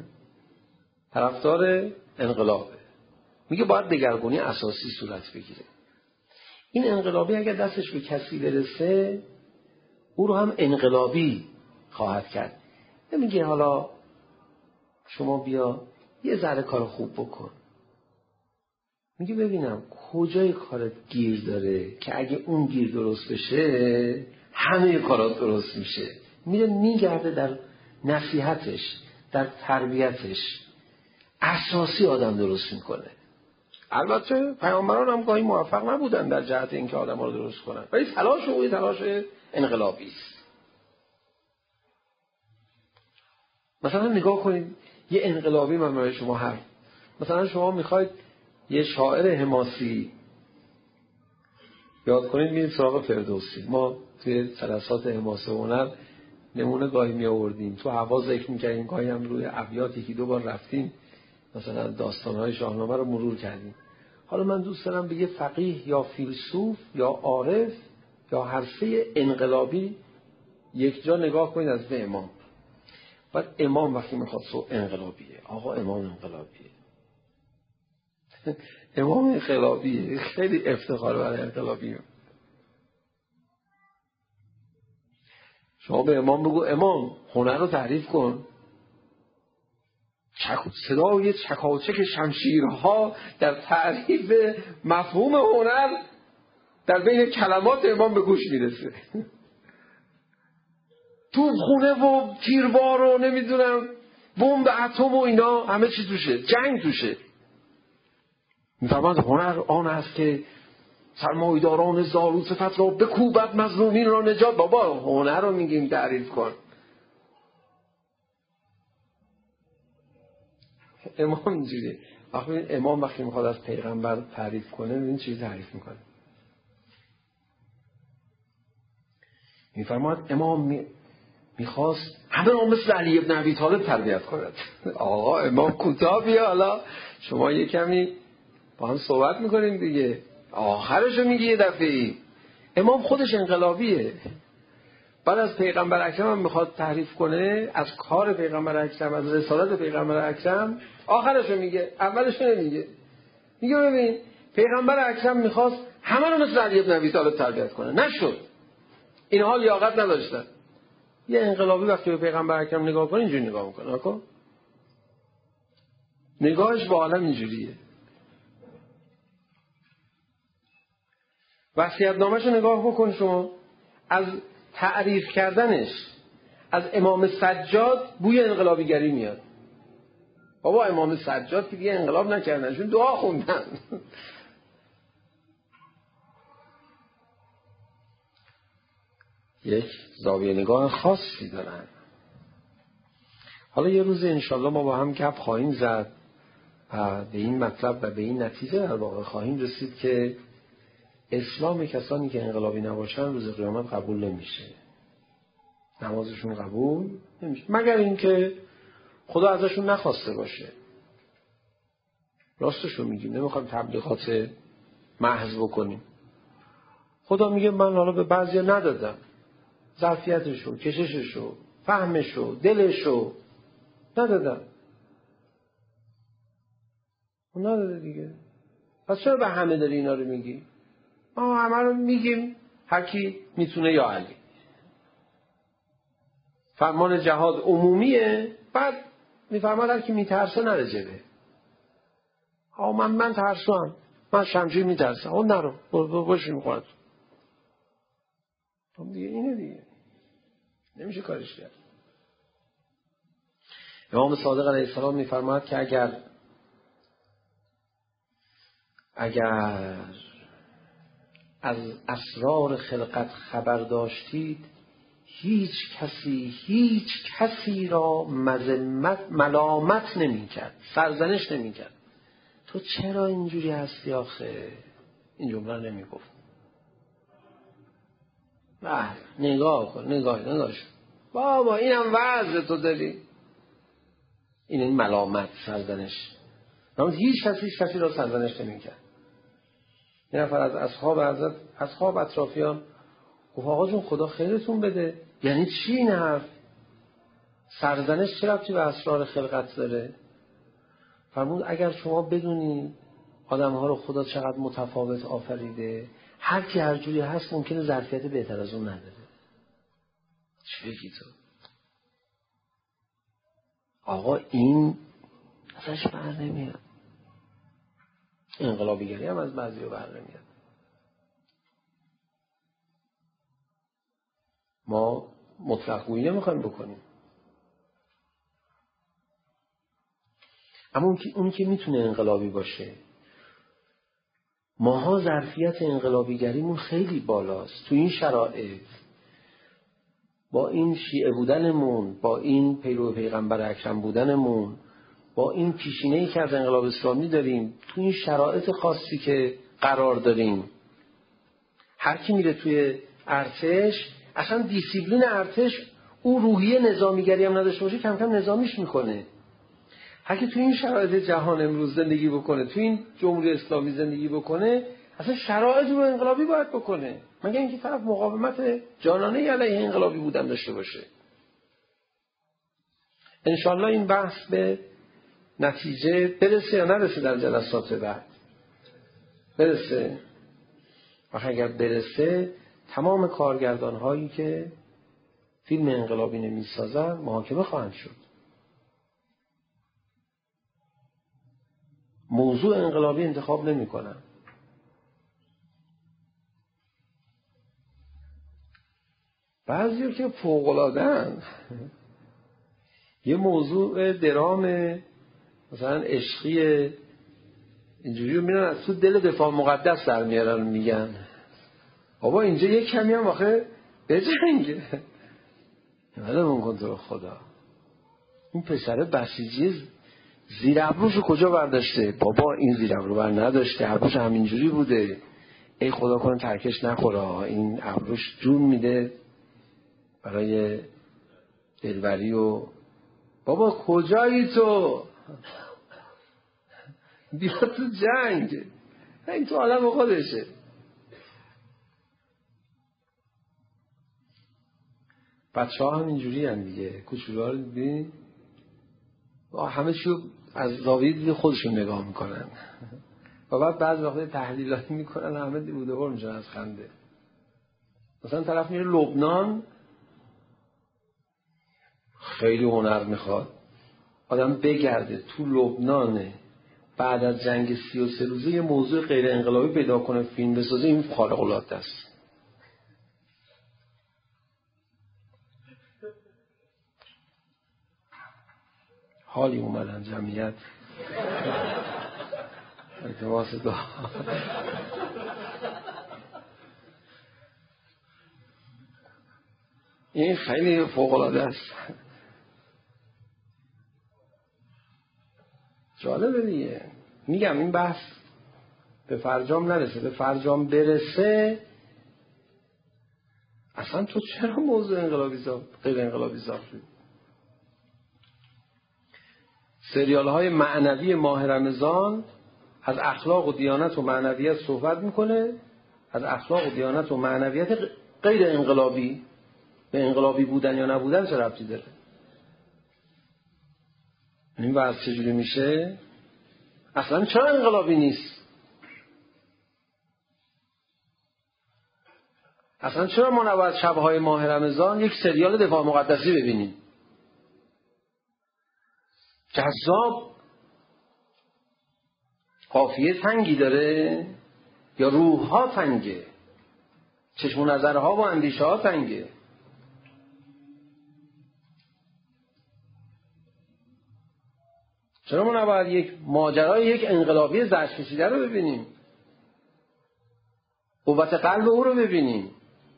طرفدار انقلابه. میگه باید دگرگونی اساسی صورت بگیره. این انقلابی اگر دستش به کسی برسه او رو هم انقلابی خواهد کرد. نمیگه حالا شما بیا یه ذره کار خوب بکن. میگه ببینم کجای کارت گیر داره که اگه اون گیر درست بشه همه کارات درست میشه. میره میگرده در نصیحتش، در تربیتش، اساسی آدم درست میکنه. البته پیامبران هم گاهی موفق نبودن در جهت اینکه آدم ها رو درست کنن، ولی تلاش او تلاش انقلابی است. مثلا نگاه کنید یه انقلابی من برای شما هست. مثلا شما میخواید یه شاعر حماسی یاد کنید، میرید سراغ فردوسی. ما توی جلسات حماسه هنر نمونه گاهی می آوردیم، تو هوا ذکر میکردیم، گاهی هم روی ابیات یکی دو بار رفتیم مثلا داستانهای شاهنامه رو مرور کردیم. حالا من دوست دارم به یه فقیه یا فیلسوف یا عارف یا حرفه انقلابی یک جا نگاه کنید از به امام. بعد امام وقتی میخواد سو انقلابیه، آقا امام انقلابیه، امام انقلابیه، خیلی افتخار برای انقلابیه. شما به امام بگو امام هنر رو تعریف کن، صدای چکاچک شمشیرها در تعریف مفهوم هنر در بین کلمات امام به گوش میرسه. توپخونه و تیربار و نمیدونم بمب اتم و اینا همه چی توشه، جنگ توشه. میفرماید هنر آن است که سرمایه‌داران زالو صفت را بکوبد، مظلومین را نجات. بابا هنر رو میگیم تعریف کن. امام اینجوریه. امام وقتی میخواد از پیغمبر تعریف کنه این چیزی تعریف میکنه. میفرماید امام میخواست همه را مثل علی ابن ابی طالب تربیت کند. آقا امام کوتاه بیا، حالا شما یه کمی با هم صحبت میکنیم دیگه. آخرشو میگی یه دفعی. امام خودش انقلابیه. بعد از پیغمبر اکرم هم میخواد تعریف کنه، از کار پیغمبر اکرم، از رسالت پیغمبر اکرم، آخرشو میگه، اولشو نمیگه. میگه ببین پیغمبر اکرم میخواست همه رو مثل علی ابن ابی طالب تربیت کنه، نشد. اینها لیاقت نداشتن. یه انقلابی وقتی به پیغمبر اکرم نگاه کنه اینجوری نگاه میکنه. نکن نگاهش با عالم اینجوریه. وصیت‌نامه‌شو نگاه بکن شما. از تعریف کردنش از امام سجاد بوی انقلابیگری میاد. بابا امام سجاد که دیگه انقلاب نکردن، چون دعا خوندن. یک زاویه نگاه خاصی دارن. حالا یه روز انشالله ما با هم گپ خواهیم زد و به این مطلب و به این نتیجه در واقع خواهیم رسید که اسلام کسانی که انقلابی نباشن روز قیامت قبول نمیشه، نمازشون قبول نمیشه، مگر اینکه خدا ازشون نخواسته باشه. راستشو میگیم، نمیخوایم تبلیغات محض بکنیم. خدا میگه من حالا به بعضیا ندادم، ظرفیتشو، کشششو، فهمشو، دلشو ندادم. اون نداده دیگه. پس چرا به همه داری اینا رو میگی؟ ما همه رو میگیم هر کی میتونه یا علی. فرمان جهاد عمومیه، بعد میفرماد هر کی میترسه نره جبه. من ترسوام، من شمشیر میترسم، اون نرو باشیم خودت. خب دیگه اینه دیگه، نمیشه کارش کرد. امام صادق علیه السلام میفرماد که اگر از اسرار خلقت خبر داشتید هیچ کسی را ملامت نمی کرد، سرزنش نمی کرد. تو چرا اینجوری هستی آخه؟ این جمله نمی گفت. نگاه کن، نگاهش بابا اینم وضع تو داری. این ملامت، سرزنش. هیچ کسی را سرزنش نمی کرد. یه نفر از اصحاب اطرافیان گفت آقا جون خدا خیرتون بده. یعنی چی این حرف؟ سرزنش چه ربطی به اسرار خلقت داره؟ فرمود اگر شما بدونی آدم‌ها رو خدا چقدر متفاوت آفریده، هر کی هر جوری هست ممکنه ظرفیت بهتر از اون نداره. چه بگی تو؟ آقا این ازش بر نمیاد. انقلابیگری هم از بعضی بر نمیاد. ما مطلق گویی نمیخوایم بکنیم. اما اون که میتونه انقلابی باشه. ماها ظرفیت انقلابیگریمون خیلی بالاست. تو این شرایط با این شیعه بودنمون، با این پیرو پیغمبر اکرم بودنمون، با این پیشینه‌ای که از انقلاب اسلامی داریم، تو این شرایط خاصی که قرار داریم، هر کی میره توی ارتش، اصلا دیسیپلین ارتش اون روحیه نظامیگری هم نداشته باشه کم کم نظامیش میکنه. هر کی توی این شرایط جهان امروز زندگی بکنه، توی این جمهوری اسلامی زندگی بکنه، اصلا شرایط رو انقلابی باید بکنه، مگر اینکه طرف مقاومت جانانه علیه انقلابی بودن داشته باشه. انشالله این بحث به نتیجه برسه یا نرسه در جلسات بعد. برسه. و اگر برسه تمام کارگردان هایی که فیلم انقلابی نمیسازن محاکمه خواهند شد. موضوع انقلابی انتخاب نمی کنن. بعضی که فوق‌العاده‌اند. یه موضوع درام مثلا عشقی اینجوری رو میرن از تو دل دفاع مقدس در میارن، میگن بابا اینجا یک کمی هم واقعا بجنگه. ولمون کن تو خدا. این پسر بسیجی زیر ابروشو کجا برداشته؟ بابا این زیر ابرو بر نداشته، ابروش همینجوری بوده. ای خدا کنه ترکش نخوره، این ابروش جون میده برای دلبری. و بابا کجایی تو؟ بیا تو جنگ. این تو عالم خودشه. بچه ها هم اینجوری هم دیگه، کوچولوها رو دیدین همه چیو از زاویه دید خودشون نگاه میکنن و بعد بعض وقت تحلیلاتی میکنن همه دیوده میشن از خنده. مثلا طرف میره لبنان، خیلی هنر میخواد آدم بگرده تو لبنان بعد از جنگ 33 روزه یه موضوع غیر انقلابی پیدا کنه فیلم بسازه، این خارق العاده است. حالی اومدن جمعیت التماس دعا. این خیلی فوق‌العاده است. جالبه دیگه. میگم این بحث به فرجام نرسه. به فرجام برسه اصلا تو چرا موضوع انقلابی غیر انقلابی ساختی؟ سریال های معنوی ماه رمضان از اخلاق و دیانت و معنویت صحبت میکنه، از اخلاق و دیانت و معنویت غیر انقلابی. به انقلابی بودن یا نبودن چه ربطی داره؟ این بحث چجوری میشه؟ اصلا چرا انقلابی نیست؟ اصلا چرا ما نباید شبهای ماه رمضان یک سریال دفاع مقدسی ببینیم؟ جذاب، قافیه تنگی داره یا روح‌ها تنگه؟ چشم و نظرها و اندیشه ها تنگه؟ چرا ما نباید یک ماجرای یک انقلابی زرد کشیده رو ببینیم؟ قوت قلب او رو ببینیم؟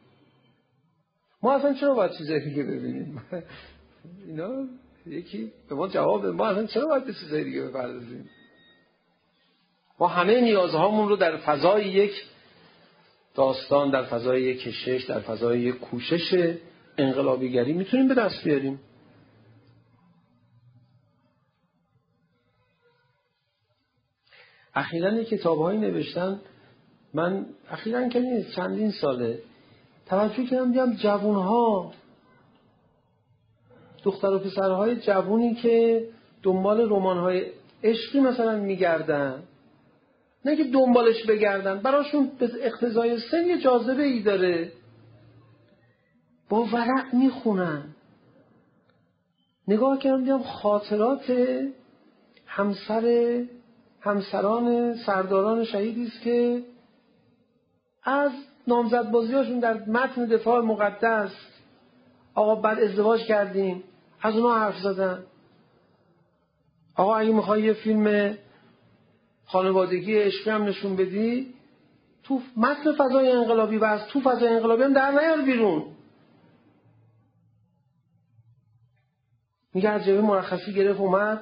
ما اصلا چرا باید چیزایی دیگه ببینیم؟ اینا یکی به ما جواب بده. ما اصلا چرا باید به چیزایی دیگه بپردازیم؟ ما همه نیازهامون رو در فضای یک داستان، در فضای یک کشش، در فضای یک کوشش انقلابیگری میتونیم به دست بیاریم. اخیراً یک کتاب‌هایی نوشتن، من اخیراً که نیست چندین ساله توجه کردم دیدم جوان‌ها، دختر و پسرهای جوونی که دنبال رمان‌های عشقی مثلا میگردن، نه که دنبالش بگردن، براشون به اقتضای سن یه جاذبه ای داره، با ورع میخونن. نگاه کردم دیدم خاطرات همسران سرداران شهیدی است که از نامزدبازیاشون در متن دفاع مقدس، آقا بعد ازدواج کردیم، از اونها حرف زدن. آقا اگه میخوای یه فیلم خانوادگی عشقی هم نشون بدی، تو متن فضای انقلابی و از تو فضای انقلابی هم در نیار بیرون. میگه از جبه مرخصی گرفت اومد،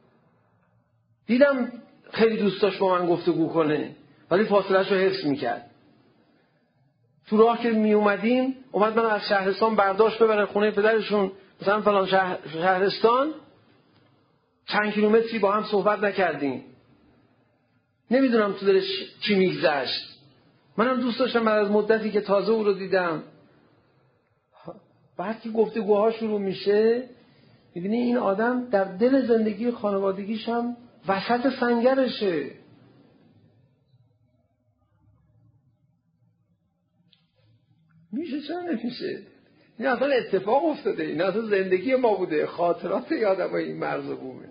دیدم خیلی دوست داشت با من گفتگو کنه ولی فاصله‌اش رو حفظ میکرد. تو راه که می اومدیم اومد من از شهرستان برداشت ببره خونه پدرشون، مثلا فلان شهرستان، چند کیلومتری با هم صحبت نکردیم. نمیدونم تو دلش چی میگذشت. منم دوست داشتم بعد از مدتی که تازه او رو دیدم. بعد که گفتگوها شروع میشه میبینی این آدم در دل زندگی خانوادگیش هم وسط سنگرشه. میشه چرا نمیشه؟ این اصلا اتفاق افتاده، این اصلا زندگی ما بوده، خاطرات یادم این مرز بومه.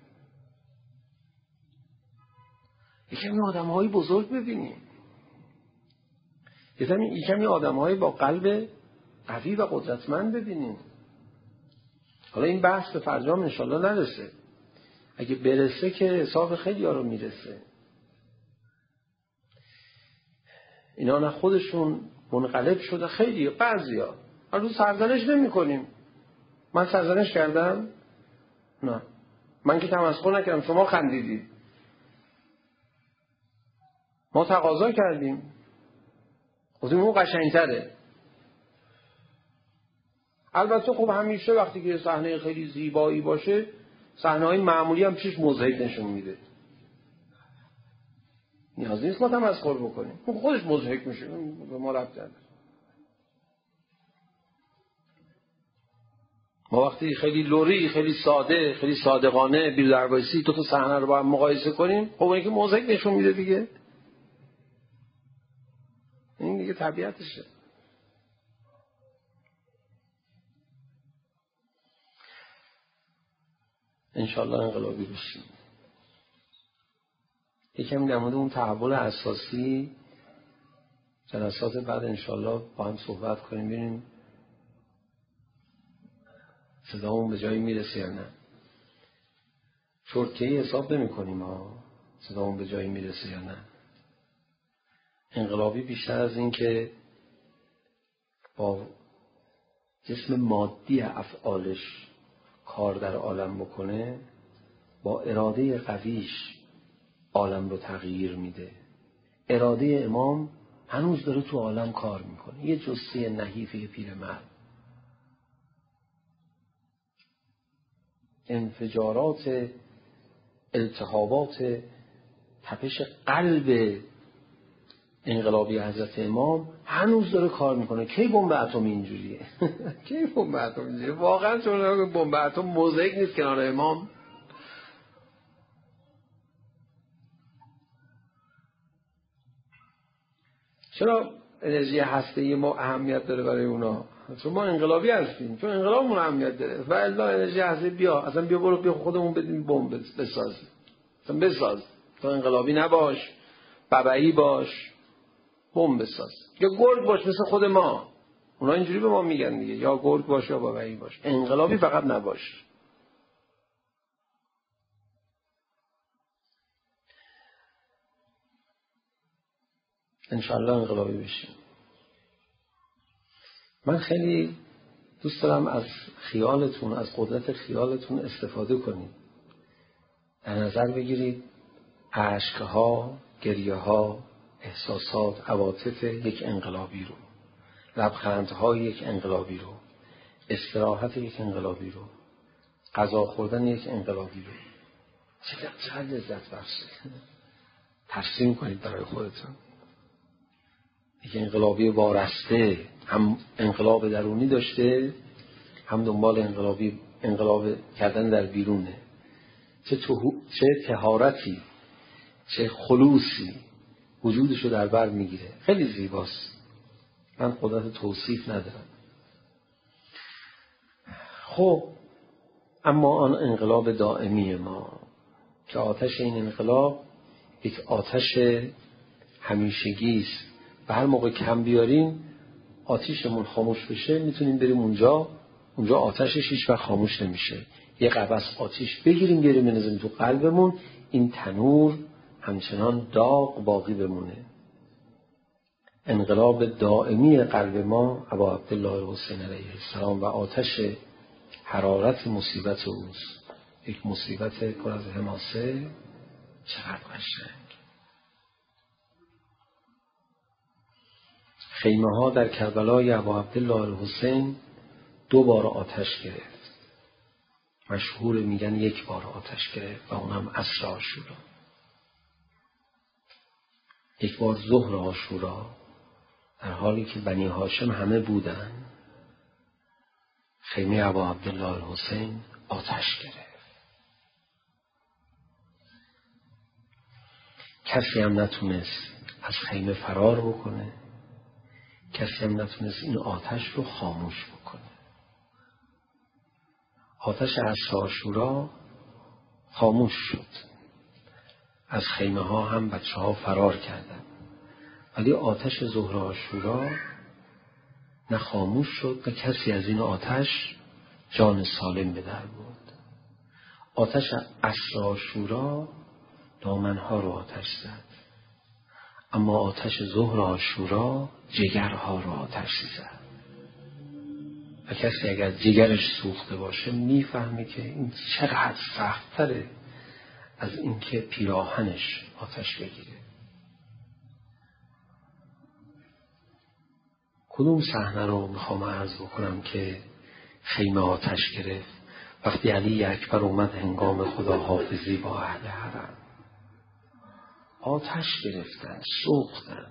یکمی آدم‌های بزرگ ببینیم، یکمی آدم‌های با قلب قوی و قدرتمند ببینیم. حالا این بحث به فرجام انشالله نرسه، اگه برسه که حساب خیلی ها رو میرسه. اینا نه خودشون منقلب شده، خیلی بعضیا هر روز سرزنش نمی کنیم. من سرزنش کردم؟ نه، من که تمسخر نکردم، شما خندیدید. ما تقاضا کردیم، گفتیم اون قشنگتره. البته خب همیشه وقتی که صحنه خیلی زیبایی باشه، صحنه‌های معمولی هم پیش مضحک نشون میده. نیاز نیست ما تمسخر بکنیم، خودش مضحک میشه، به ما ربط نداره. ما وقتی خیلی لوری، خیلی ساده، خیلی صادقانه بی دربایسی دو تا صحنه رو با هم مقایسه کنیم، خب اون که مضحک نشون میده دیگه. این دیگه طبیعتشه. انشالله انقلابی بشیم. یکم در مورد اون تحول اساسی جلسات بعد انشالله با هم صحبت کنیم، ببینیم صدامون به جایی میرسه یا نه. چرتکه‌ای حساب نمی‌کنیم ها، صدامون به جایی میرسه یا نه. انقلابی بیشتر از این که با جسم مادی افعالش کار در عالم بکنه، با اراده قویش عالم رو تغییر میده. اراده امام هنوز داره تو عالم کار میکنه، یه جثه نحیفه پیرمرد. انفجارات، التهابات، تپش قلب انقلابی حضرت امام هنوز داره کار میکنه. کی بمب اتم اینجوریه؟ کی بمب اتم اینجوریه؟ واقعا چون بمب اتم موزاییک نیست کنار امام. چرا انرژی هسته‌ای ما اهمیت داره برای اونا؟ چون ما انقلابی هستیم، چون انقلابمون اهمیت داره. و الا انرژی هسته‌ای بیا، اصلا بیا خودمون بدیم بمب بساز. اصلا بساز. تو انقلابی نباش، ببعی باش، بمب بساز. یا گرگ باش مثل خود ما. اونا اینجوری به ما میگن دیگه، یا گرگ باش یا ببعی باش. انقلابی فقط نباش. انشاءالله انقلابی بشیم. من خیلی دوست دارم از خیالتون، از قدرت خیالتون استفاده کنید. در نظر بگیرید اشک‌ها، گریه‌ها، احساسات، عواطف یک انقلابی رو، لبخندهای یک انقلابی رو، استراحت یک انقلابی رو، غذا خوردن یک انقلابی رو. چقدر لذت بخشه. ترسیم کنید برای خودتون. یک انقلابی وارسته، هم انقلاب درونی داشته، هم دنبال انقلاب کردن در بیرونه. چه طهارتی، چه خلوصی وجودشو در بر میگیره. خیلی زیباست. من قدرت توصیف ندارم. خب اما آن انقلاب دائمی ما که آتش این انقلاب یک آتش همیشگی است و هر موقع کم بیاریم آتیشمون خاموش بشه، میتونیم بریم اونجا آتشش هیچ وقت خاموش نمیشه. یه قبس آتیش بگیریم بیاریم بنزیم تو قلبمون، این تنور همچنان داغ باقی بمونه. انقلاب دائمی قلب ما ابا عبدالله حسین علیه السلام و آتش حرارت مصیبت اوست. یک مصیبت پر از حماسه. چقدر قشنگ. خیمه ها در کربلای ابا عبدالله حسین 2 بار آتش گرفت. مشهور میگن 1 بار آتش گرفت و اونم عصر عاشورا. 1 بار ظهر عاشورا، در حالی که بنی هاشم همه بودن، خیمه ابا عبدالله حسین آتش گرفت. کسی هم نتونست از خیمه فرار بکنه، کسی هم نتونست این آتش رو خاموش بکنه. آتش عصر عاشورا خاموش شد. از خیمه ها هم بچه ها فرار کردن، ولی آتش ظهر عاشورا نه خاموش شد نه کسی از این آتش جان سالم به در برد. آتش عصر عاشورا دامنها رو آتش زد، اما آتش ظهر عاشورا جگرها رو آتش زد. و کسی اگر جگرش سوخته باشه میفهمه که این چقدر سخت‌تره از این که پیراهنش آتش بگیره. کدوم صحنه رو میخوام عرض بکنم که خیمه آتش گرفت؟ وقتی علی اکبر اومد هنگام خداحافظی با اهل حرم، آتش گرفتن، سوختن.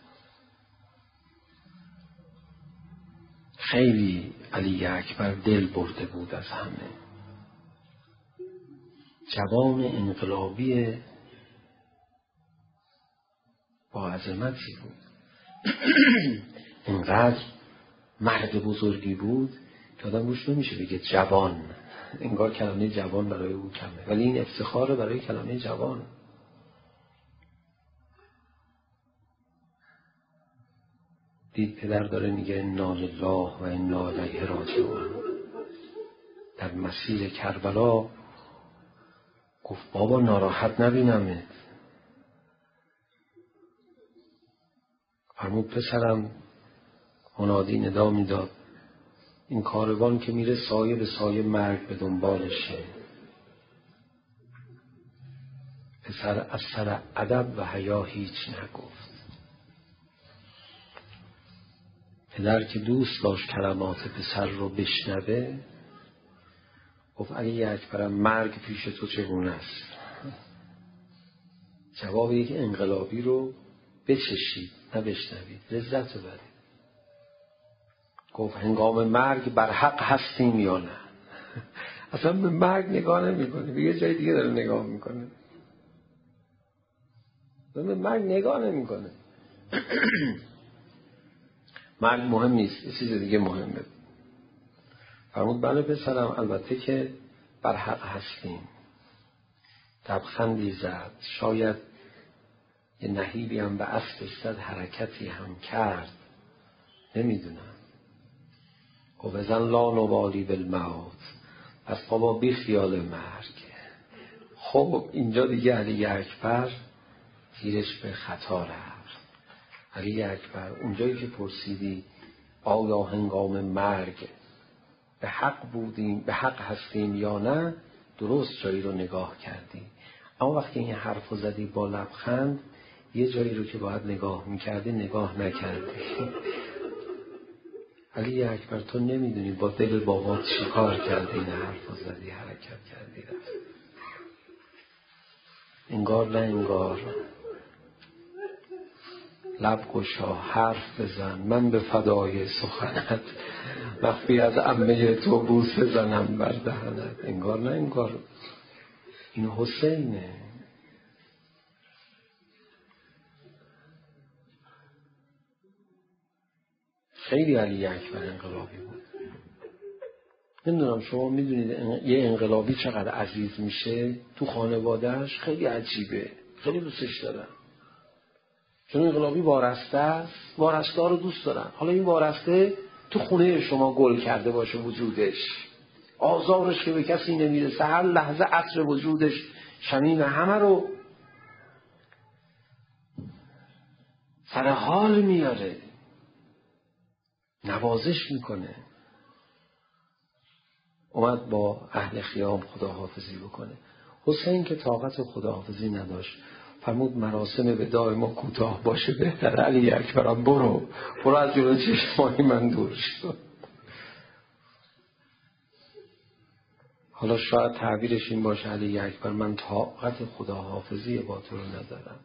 خیلی علی اکبر دل برده بود از همه. جوان انقلابی با عظمتی بود. اینقدر مرد بزرگی بود که آدم روش نمیشه بگه جوان. انگار کلمه جوان برای او کمه، ولی این افتخار برای کلمه جوان. دید پدر داره میگه انا لله و انا الیه راجعون. در مسیر کربلا گفت بابا ناراحت نبینمت. فرمود پسرم، منادی ندا میداد این کاروان که میره سایه به سایه مرگ به دنبالشه. پسر از سر ادب و حیا هیچ نگفت. پدر که دوست داشت کلمات پسر رو بشنوه گفت علی اکبرم مرگ پیش تو چگونه است؟ جواب یک انقلابی رو بچشید نه بشنوید، لذت ببرید. گفت هنگام مرگ بر حق هستیم یا نه؟ اصلا به مرگ نگاه نمی‌کنه، به یه جای دیگه داره نگاه میکنه. به مرگ نگاه نمی‌کنه. مرگ مهم نیست، یه چیز دیگه مهمه. فرمود بله پسرم، البته که بر حق هستیم. لبخندی زد، شاید یه نهیبی هم به اسبش زد، حرکتی هم کرد، نمیدونم. گفت بزن لا نبالی بالموت، پس بابا بی خیال مرگ. خب اینجا دیگه علی اکبر تیرش به خطا رفت. علی اکبر اونجایی که پرسیدی آیا هنگام مرگ به حق بودیم، به حق هستیم یا نه، درست جایی رو نگاه کردی. اما وقتی این حرف رو زدی با لبخند، یه جایی رو که باید نگاه میکردی نگاه نکردی. علی اکبر تو نمیدونی با دل بابات چی کار کردی، این حرف رو زدی، حرکت کردی، رفت. انگار نه انگار. لب گشا، حرف بزن، من به فدای سخنت مخفی از عمه تو بوسه زنم بر دهنت. انگار نه انگار. این حسینه. خیلی علی اکبر انقلابی بود. نمیدونم شما میدونید یه انقلابی چقدر عزیز میشه تو خانوادهش؟ خیلی عجیبه، خیلی دوستش دارن. چون انقلابی وارسته است، وارسته ها رو دوست دارن. حالا این وارسته تو خونه شما گل کرده باشه وجودش، آزارش که به کسی نمیرسه، هر لحظه عطر وجودش شمیم همه رو سر حال میاره، نوازش میکنه. اومد با اهل خیام خداحافظی بکنه. حسین که طاقت خداحافظی نداشت، فرمود مراسم وداع ما کوتاه باشه بهتر. علی اکبرم برو از جلو چشمای من دور شد. حالا شاید تعبیرش این باشه علی اکبر من طاقت خداحافظی با تو رو ندارم،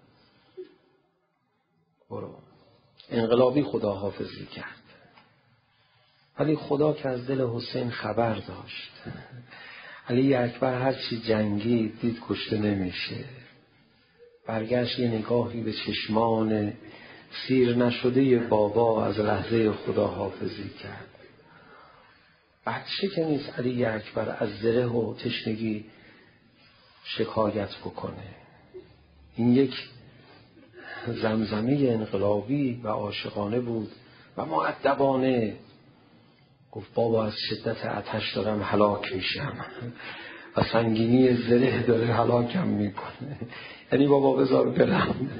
برو. انقلابی خداحافظی کرد، ولی خدا که از دل حسین خبر داشت. علی اکبر هرچی جنگی دید کشته نمیشه، برگشت یه نگاهی به چشمان سیر نشده بابا از لحظه خداحافظی کرد. بچه که نیست علی اکبر از زره و تشنگی شکایت بکنه. این یک زمزمه انقلابی و عاشقانه بود و مؤدبانه. گفت بابا از شدت آتش دارم هلاک میشم و سنگینی زره داره هلاکم میکنه، یعنی بابا بذار برم.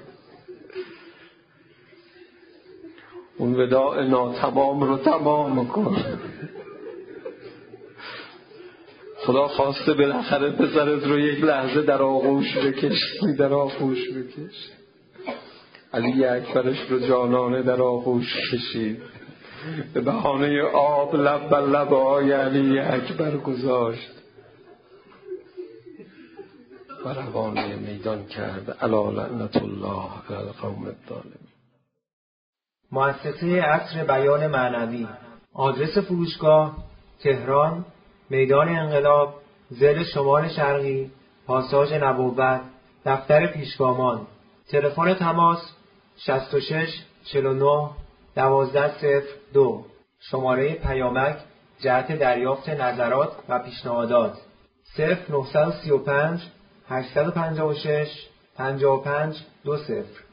اون وداع ناتمام رو تمام کن. خدا خواسته بالاخره پسرت رو یک لحظه در آغوش بکش، در آغوش بکش. علی اکبرش رو جانانه در آغوش کشید، به بهانه آب لب بر لب آی علی اکبر گذاشت و روانه میدان کرد. الا لعنت الله علی القوم الظالمین. مؤسسه عصر بیان معنوی. آدرس فروشگاه: تهران، میدان انقلاب، ضد شمال شرقی، پاساژ نبوت، دفتر پیشگامان. تلفن تماس 66 49 1202. شماره پیامک جهت دریافت نظرات و پیشنهادات 0935 856 55 20.